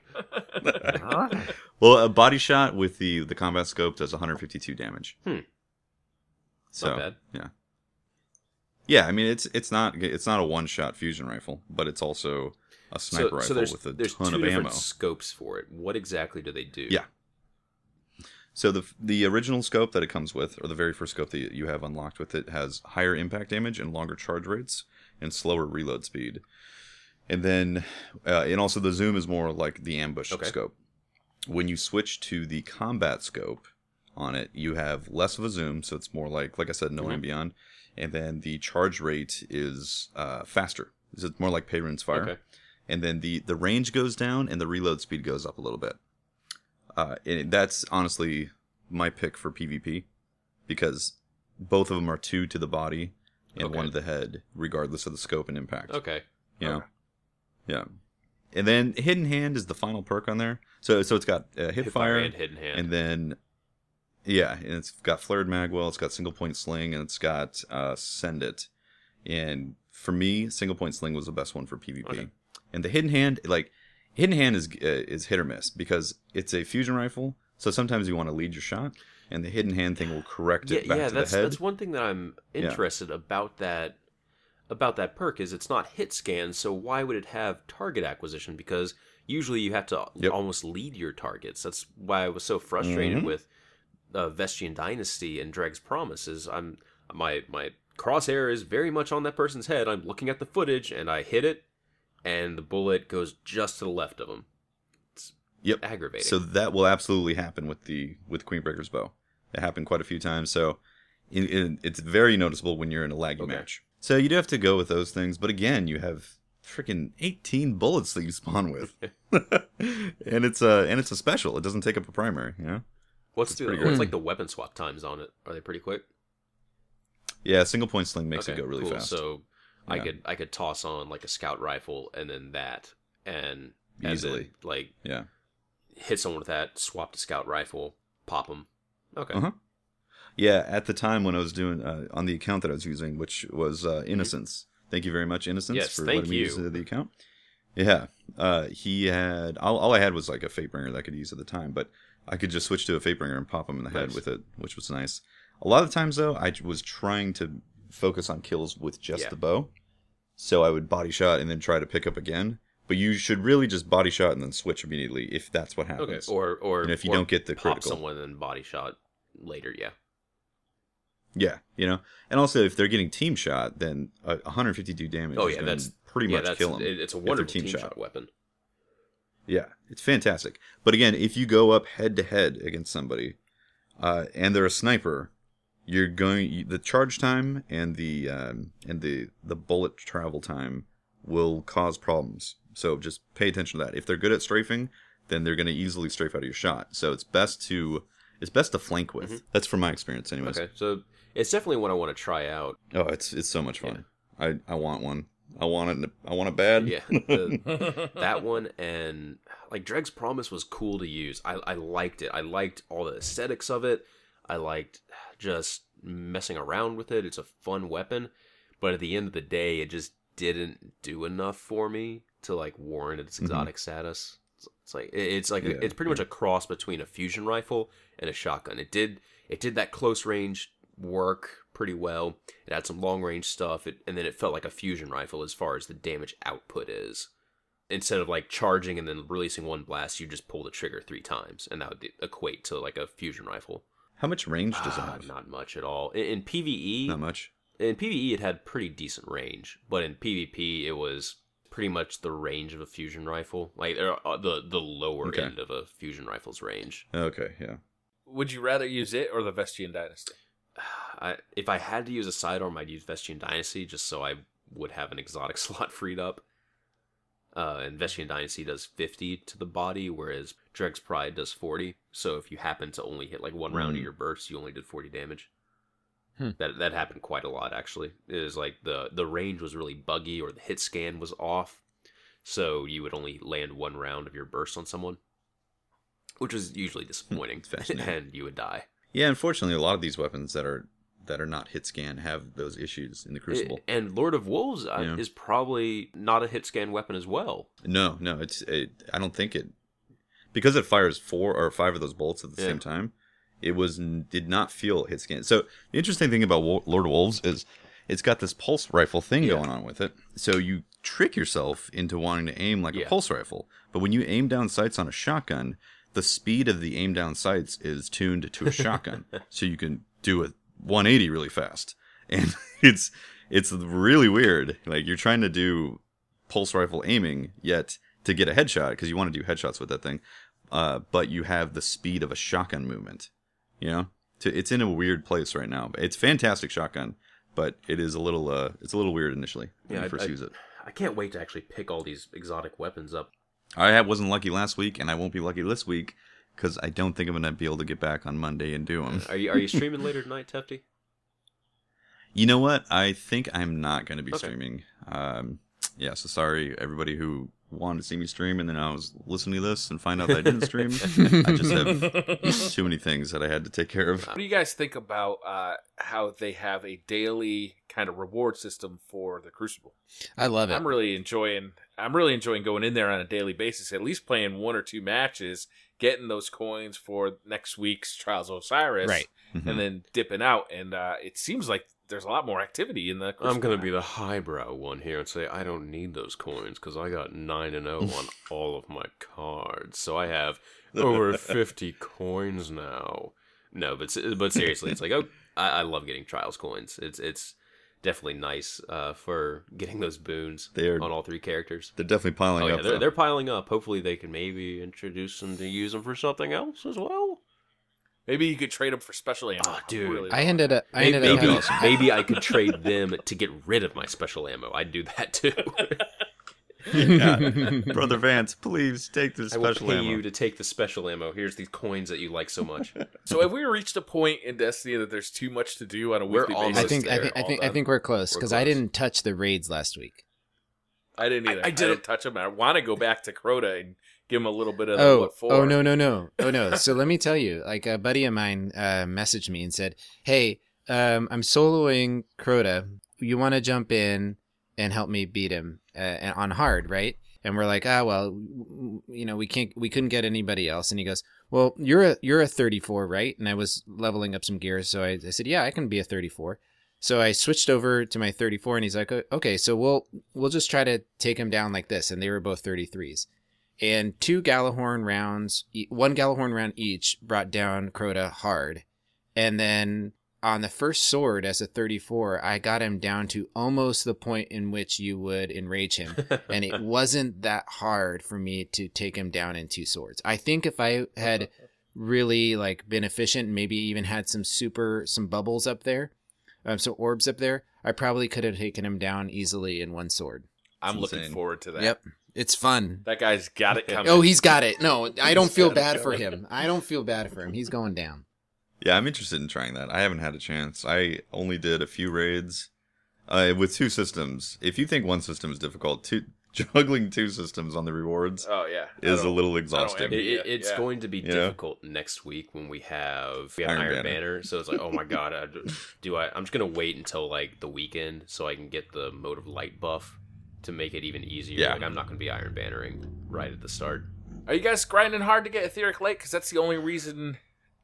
Well, a body shot with the the combat scope does one hundred fifty-two damage. Hmm. So Not bad. yeah, yeah. I mean, it's it's not it's not a one shot fusion rifle, but it's also a sniper so, rifle so there's, with a there's ton two of different ammo. scopes for it. What exactly do they do? Yeah. So the the original scope that it comes with, or the very first scope that you have unlocked with it, has higher impact damage and longer charge rates and slower reload speed. And then, uh, and also the zoom is more like the ambush Okay. scope. When you switch to the combat scope on it, you have less of a zoom, so it's more like, like I said, no Mhm. ambient. And then the charge rate is uh, faster. It's more like Peyron's fire. Okay. And then the, the range goes down and the reload speed goes up a little bit. Uh, and that's honestly my pick for PvP because both of them are two to the body and Okay. one to the head, regardless of the scope and impact. Okay. You know? Okay. Yeah. And then Hidden Hand is the final perk on there. So so it's got uh, hip, Hip fire, and hidden hand. and then yeah, and it's got flared magwell, it's got single point sling, and it's got uh, send it. And for me, single point sling was the best one for PvP. Okay. And the Hidden Hand, like Hidden Hand is uh, is hit or miss because it's a fusion rifle. So sometimes you want to lead your shot, and the Hidden Hand thing will correct yeah, it back yeah, to that's the head. that's one thing that I'm Yeah. interested about that about that perk is it's not hit scan, so why would it have target acquisition? Because usually you have to Yep. almost lead your targets. That's why I was so frustrated Mhm. with uh, Vestian Dynasty and Dreg's Promise. Is I'm my my crosshair is very much on that person's head. I'm looking at the footage and I hit it, and the bullet goes just to the left of him. It's Yep. aggravating. So that will absolutely happen with the with Queenbreaker's bow. It happened quite a few times. So in, in, it's very noticeable when you're in a laggy Okay. match. So you do have to go with those things. But again, you have freaking eighteen bullets that you spawn with, and it's a and it's a special. It doesn't take up a primary. You know. what's it's the pretty what's great. like the weapon swap times on it? Are they pretty quick? Yeah, single point sling makes Okay, it go really cool. fast. So I Yeah. could I could toss on like a scout rifle and then that and and Easily. then, like Yeah. hit someone with that, swap the scout rifle, pop them. Okay. Uh-huh. Yeah, at the time when I was doing uh, on the account that I was using, which was uh, Innocence. Thank you very much, Innocence, Yes, for thank letting me use you. uh, the account. Yeah, uh, he had all, all I had was like a Fatebringer that I could use at the time, but I could just switch to a Fatebringer and pop him in the head Nice. with it, which was nice. A lot of times though, I was trying to focus on kills with just Yeah. the bow, so I would body shot and then try to pick up again. But you should really just body shot and then switch immediately if that's what Okay. happens. Or or And if you or don't get the pop critical. someone and body shot later. Yeah. Yeah, you know, and also if they're getting team shot, then uh, one hundred fifty-two damage. Oh is yeah, gonna that's pretty yeah, much that's, kill them. it- It's a they're wonderful team team, shot. shot. weapon. Yeah, it's fantastic. But again, if you go up head to head against somebody, uh, and they're a sniper, you're going the charge time and the um, and the the bullet travel time will cause problems. So just pay attention to that. If they're good at strafing, then they're going to easily strafe out of your shot. So it's best to it's best to flank with. Mhm. That's from my experience, anyways. Okay. So it's definitely one I want to try out. Oh, it's it's so much fun. I I want one. I want it. I want it bad. Yeah. The, that one and like Dreg's Promise was cool to use. I, I liked it. I liked all the aesthetics of it. I liked just messing around with it. It's a fun weapon, but at the end of the day, it just didn't do enough for me to like warrant its exotic status. It's, it's like it- it's like Yeah, it's pretty much a cross between a fusion rifle and a shotgun. It did it did that close range work pretty well. It had some long range stuff, it, and then it felt like a fusion rifle as far as the damage output is. Instead of like charging and then releasing one blast, you just pull the trigger three times, and that would equate to like a fusion rifle. How much range does it Uh, have? not much at all. In, in PvE, Not much. in PvE it had pretty decent range, but in PvP it was pretty much the range of a fusion rifle, like uh, the the lower Okay. end of a fusion rifle's range. Okay, yeah. Would you rather use it or the Vestian Dynasty? I, if I had to use a sidearm, I'd use Vestian Dynasty just so I would have an exotic slot freed up. Uh, and Vestian Dynasty does fifty to the body, whereas Dreg's Pride does forty. So if you happen to only hit like one round of Mm. your burst, you only did forty damage. Hmm. That that happened quite a lot actually. It was like the the range was really buggy, or the hit scan was off, so you would only land one round of your burst on someone, which was usually disappointing, Fascinating. and you would die. Yeah, unfortunately, a lot of these weapons that are that are not hit scan have those issues in the Crucible. And Lord of Wolves uh, Yeah. is probably not a hit scan weapon as well. No, no, it's it, I don't think it because it fires four or five of those bolts at the Yeah. same time. It was did not feel hit scan. So the interesting thing about Wo- Lord of Wolves is it's got this pulse rifle thing Yeah. going on with it. So you trick yourself into wanting to aim like Yeah. a pulse rifle, but when you aim down sights on a shotgun, the speed of the aim down sights is tuned to a shotgun, so you can do a one eighty really fast, and it's it's really weird. Like you're trying to do pulse rifle aiming, yet to get a headshot because you want to do headshots with that thing, uh, but you have the speed of a shotgun movement. You know, to, it's in a weird place right now. It's fantastic shotgun, but it is a little uh, it's a little weird initially when Yeah, you first I- use it. I can't wait to actually pick all these exotic weapons up. I had- wasn't lucky last week, and I won't be lucky this week because I don't think I'm gonna be able to get back on Monday and do them. Are you are you streaming later tonight, Tefty? You know what? I think I'm not going to be Okay. streaming. Um, yeah, so sorry everybody who wanted to see me stream, and then I was listening to this and find out that I didn't stream. I just have too many things that I had to take care of. What do you guys think about uh, how they have a daily kind of reward system for the Crucible? I love it. I'm really enjoying. I'm really enjoying going in there on a daily basis, at least playing one or two matches, getting those coins for next week's Trials of Osiris, Right. Mhm. and then dipping out. And uh, it seems like there's a lot more activity in the Crucible. I'm gonna be the highbrow one here and say I don't need those coins because I got nine and zero on all of my cards, so I have over fifty coins now. No, but se- but seriously, it's like oh, I, I love getting trials coins. It's it's definitely nice uh, for getting those boons They're on all three characters. they're definitely piling Oh yeah, up. they're, though. they're piling up. Hopefully, they can maybe introduce them to use them for something else as well. Maybe you could trade them for special ammo. Oh, dude. Really I want ended up. I Maybe ended up. maybe, having- maybe I could trade them to get rid of my special ammo. I'd do that too. Yeah. Brother Vance, please take this I will special pay ammo. you to take the special ammo. Here's these coins that you like so much. So have we reached a point in Destiny that there's too much to do on a We're weekly almost basis? I think. I there, think. I all think. I done? think we're close We're because I close. didn't touch the raids last week. I didn't either. I- I, I didn't didn't- touch them. I want to go back to Crota and give him a little bit of the Oh, what for. oh no, no, no, oh no. So let me tell you, like a buddy of mine uh, messaged me and said, "Hey, um, I'm soloing Crota. You want to jump in and help me beat him uh, on hard, right?" And we're like, "Ah, well, w- w- you know, we can't, we couldn't get anybody else." And he goes, "Well, you're a you're a thirty-four, right?" And I was leveling up some gears, so I, I said, "Yeah, I can be a thirty-four." So I switched over to my thirty-four, and he's like, "Okay, so we'll we'll just try to take him down like this." And they were both thirty-threes. And two Galahorn rounds, e- one Galahorn round each, brought down Crota hard. And then on the first sword as a thirty-four, I got him down to almost the point in which you would enrage him. And it wasn't that hard for me to take him down in two swords. I think if I had really like been efficient, maybe even had some super, some bubbles up there, um, some orbs up there, I probably could have taken him down easily in one sword. I'm It's looking insane. forward to that. Yep. It's fun. That guy's got it coming. Oh, he's got it. No, I don't feel got it bad for going. him. I don't feel bad for him. He's going down. Yeah, I'm interested in trying that. I haven't had a chance. I only did a few raids uh, with two systems. If you think one system is difficult, two, juggling two systems on the rewards Oh yeah, is I a don't- little exhausting. It, envy it, Yeah, it's yeah. going to be Yeah. difficult next week when we have we have Iron Iron, Banner. Banner. So it's like, oh my god, I, do I? I'm just gonna wait until like the weekend so I can get the Mode of Light buff to make it even easier. Yeah. Like I'm not gonna be Iron Bannering right at the start. Are you guys grinding hard to get Etheric Lake? Because that's the only reason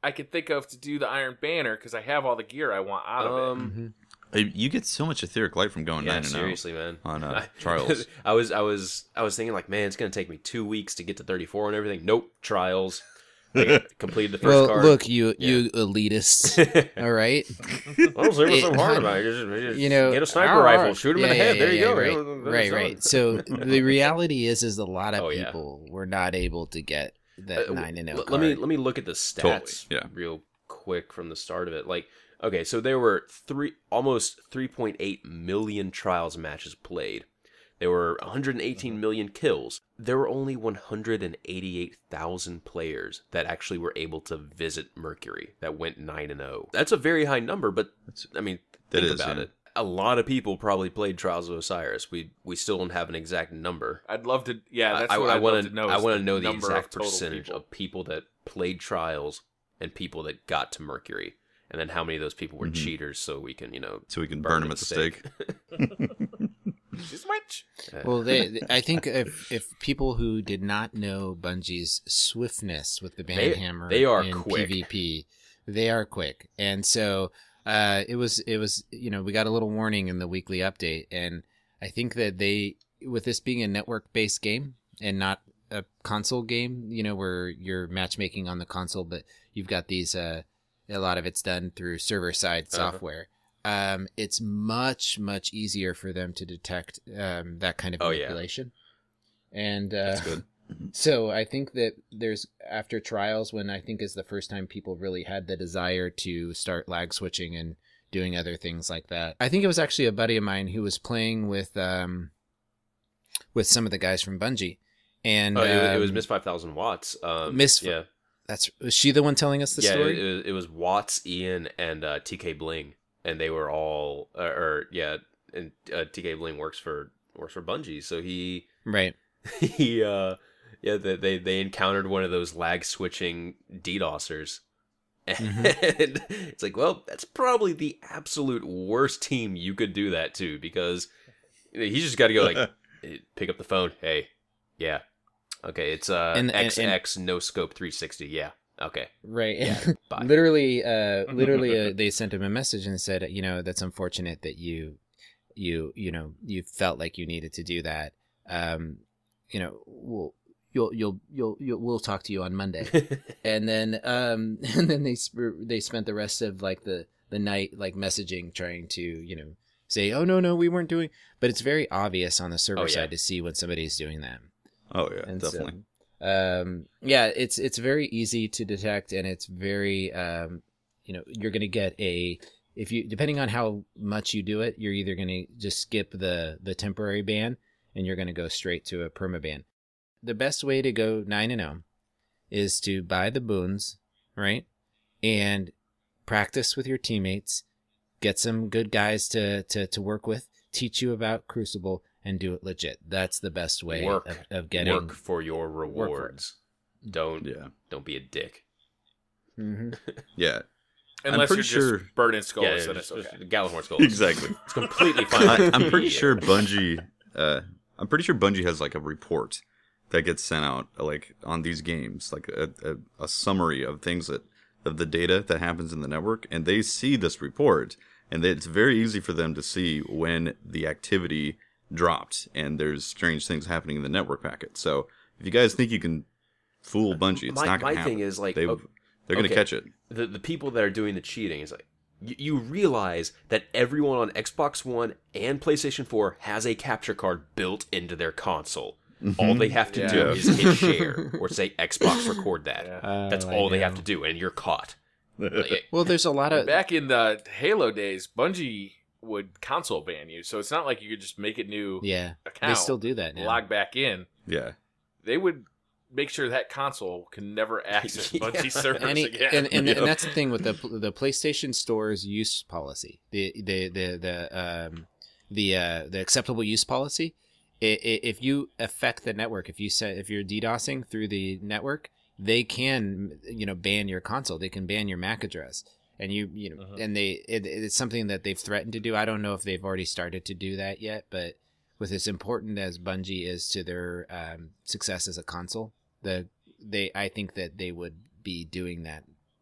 I could think of to do the Iron Banner because I have all the gear I want out of it. Um, Mm-hmm. Hey, you get so much etheric light from going yeah, nine and seriously, man. on uh, I- trials. I was, I was, I was thinking like, man, it's gonna take me two weeks to get to thirty-four and everything. Nope, trials. I completed the first Well, card. look, you Yeah. you elitists. All right. Well, say what's so It- hard about it. Just, just You know, get a sniper our- rifle, shoot him in yeah, the head. yeah, there you yeah, go. Right, That's right, done. right. So the reality is, is a lot of Oh, yeah. people were not able to get that Uh, nine and l- zero. Let me let me look at the stats Totally, yeah. real quick from the start of it. Like, okay, so there were three almost three point eight million trials matches played. There were one hundred eighteen million kills. There were only one hundred eighty-eight thousand players that actually were able to visit Mercury that went nine and zero. That's a very high number, but I mean, That think is, about yeah. it. A lot of people probably played Trials of Osiris. We we still don't have an exact number. I'd love to. Yeah, that's I, what I I'd want love to know. I is want to know the number exact of total percentage people. of people that played Trials and people that got to Mercury, and then how many of those people were Mhm. cheaters, so we can, you know, So we can burn, them at the stake. Just much. Uh, Well, they, they- I think if if people who did not know Bungie's swiftness with the They- banhammer they are in quick. PvP, they are quick, and so uh, it was it was you know we got a little warning in the weekly update, and I think that they with this being a network based game and not a console game, you know, where you're matchmaking on the console, but you've got these uh, a lot of it's done through server side Uh-huh. software. Um, it's much much easier for them to detect um, that kind of Oh, yeah. manipulation. And uh, That's good. so I think that there's after trials when I think is the first time people really had the desire to start lag switching and doing other things like that. I think it was actually a buddy of mine who was playing with um, with some of the guys from Bungie, and Oh, it, it was um, Miss Five Thousand Watts. Um, Miss- yeah, That's was she the one telling us the yeah. story? It, it, was, it was Watts, Ian, and uh, T K Bling, and they were all, uh, or yeah, and uh, T K Bling works for works for Bungie, so he Right. he uh yeah they they, they encountered one of those lag switching DDoSers. Mhm. And it's like, well, that's probably the absolute worst team you could do that to, because he's just got to go like pick up the phone. Hey, yeah, okay, it's uh And- and- X X no scope three sixty. Yeah, okay, Right. Yeah, bye. literally, uh, literally, uh, they sent him a message and said, you know, that's unfortunate that you, you, you know, you felt like you needed to do that. Um, you know, we'll, you'll, you'll, you'll, you'll, we'll talk to you on Monday. And then, um, and then they sp- they spent the rest of like the the night like messaging, trying to, you know, say, oh no no we weren't doing. But it's very obvious on the server Oh, yeah. side to see when somebody's doing that. Oh yeah, And definitely. so, um, yeah, it's it's very easy to detect, and it's very, um, you know, you're gonna get a if you depending on how much you do it, you're either gonna just skip the the temporary ban, and you're gonna go straight to a perma ban. The best way to go nine and zero is to buy the boons, right, and practice with your teammates, get some good guys to to to work with, teach you about Crucible, and do it legit. That's the best way Work. of, of getting. Work for your rewards. Don't Yeah, don't be a dick. Mhm. yeah, Unless pretty you're sure- just burning skulls, yeah, then it's, it's okay. Gallahorn skulls. exactly. It's completely fine. I, I'm pretty Yeah. sure Bungie. Uh, I'm pretty sure Bungie has like a report that gets sent out, like on these games, like a, a, a summary of things that of the data that happens in the network, and they see this report, and it's very easy for them to see when the activity dropped and there's strange things happening in the network packet. So if you guys think you can fool Bungie, it's my, not going my to thing happen. is like, they, oh, they're going to okay. catch it. the the people that are doing the cheating is like, you, you realize that everyone on Xbox One and PlayStation four has a capture card built into their console. All they have to Yeah. do Yeah. is hit share or say Xbox record that. Yeah. That's Oh, I all they have know. to do, and you're caught. Like, Well, there's a lot of Back in the Halo days, Bungie would console ban you, so it's not like you could just make a new yeah. account, They still do that now. log back in. Yeah. They would make sure that console can never access Yeah. Bungie servers And, he- again. and, and, Yep. and that's the thing with the the PlayStation Store's use policy, the the the the um the uh, the acceptable use policy. I- i- If you affect the network, if you set if you're DDoSing through the network, they can you know ban your console. They can ban your M A C address, and you you know Uh-huh. and they it, it's something that they've threatened to do. I don't know if they've already started to do that yet, but with as important as Bungie is to their um, success as a console, the they I think that they would be doing that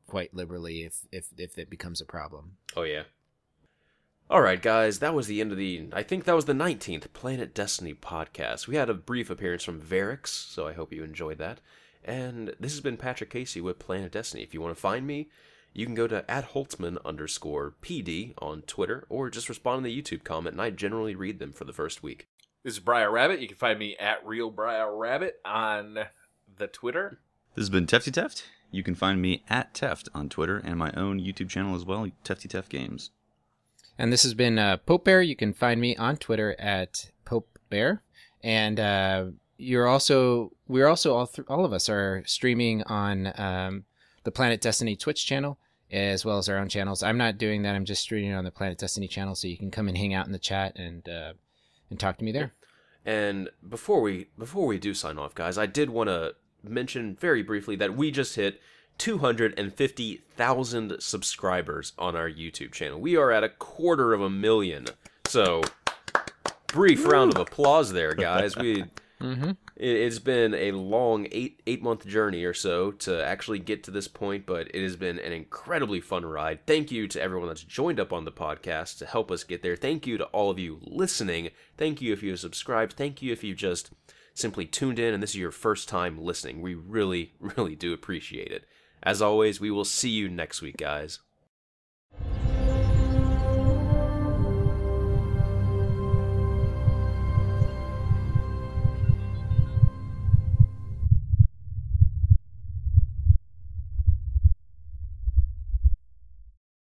quite liberally if if if it becomes a problem. Oh, yeah. All right, guys, that was the end of the, I think that was the nineteenth Planet Destiny podcast. We had a brief appearance from Varix, so I hope you enjoyed that. And this has been Patrick Casey with Planet Destiny. If you want to find me, you can go to at Holtzman underscore PD on Twitter, or just respond in the YouTube comment, and I generally read them for the first week. This is Briar Rabbit. You can find me at Real Briar Rabbit on the Twitter. This has been Tefty Teft. You can find me at Teft on Twitter and my own YouTube channel as well, Tefty Teft Games. And this has been uh, Pope Bear. You can find me on Twitter at Pope Bear. And uh, you're also, we're also, all, th- all of us are streaming on um, the Planet Destiny Twitch channel, as well as our own channels. I'm not doing that. I'm just streaming on the Planet Destiny channel, so you can come and hang out in the chat and uh, and talk to me there. And before we before we do sign off, guys, I did want to mention very briefly that we just hit two hundred fifty thousand subscribers on our YouTube channel. We are at a quarter of a million. So, brief Woo! round of applause there, guys. We mm-hmm. it, it's been a long eight eight month journey or so to actually get to this point, but it has been an incredibly fun ride. Thank you to everyone that's joined up on the podcast to help us get there. Thank you to all of you listening. Thank you if you have subscribed. Thank you if you just simply tuned in and this is your first time listening. We really, really do appreciate it. As always, we will see you next week, guys.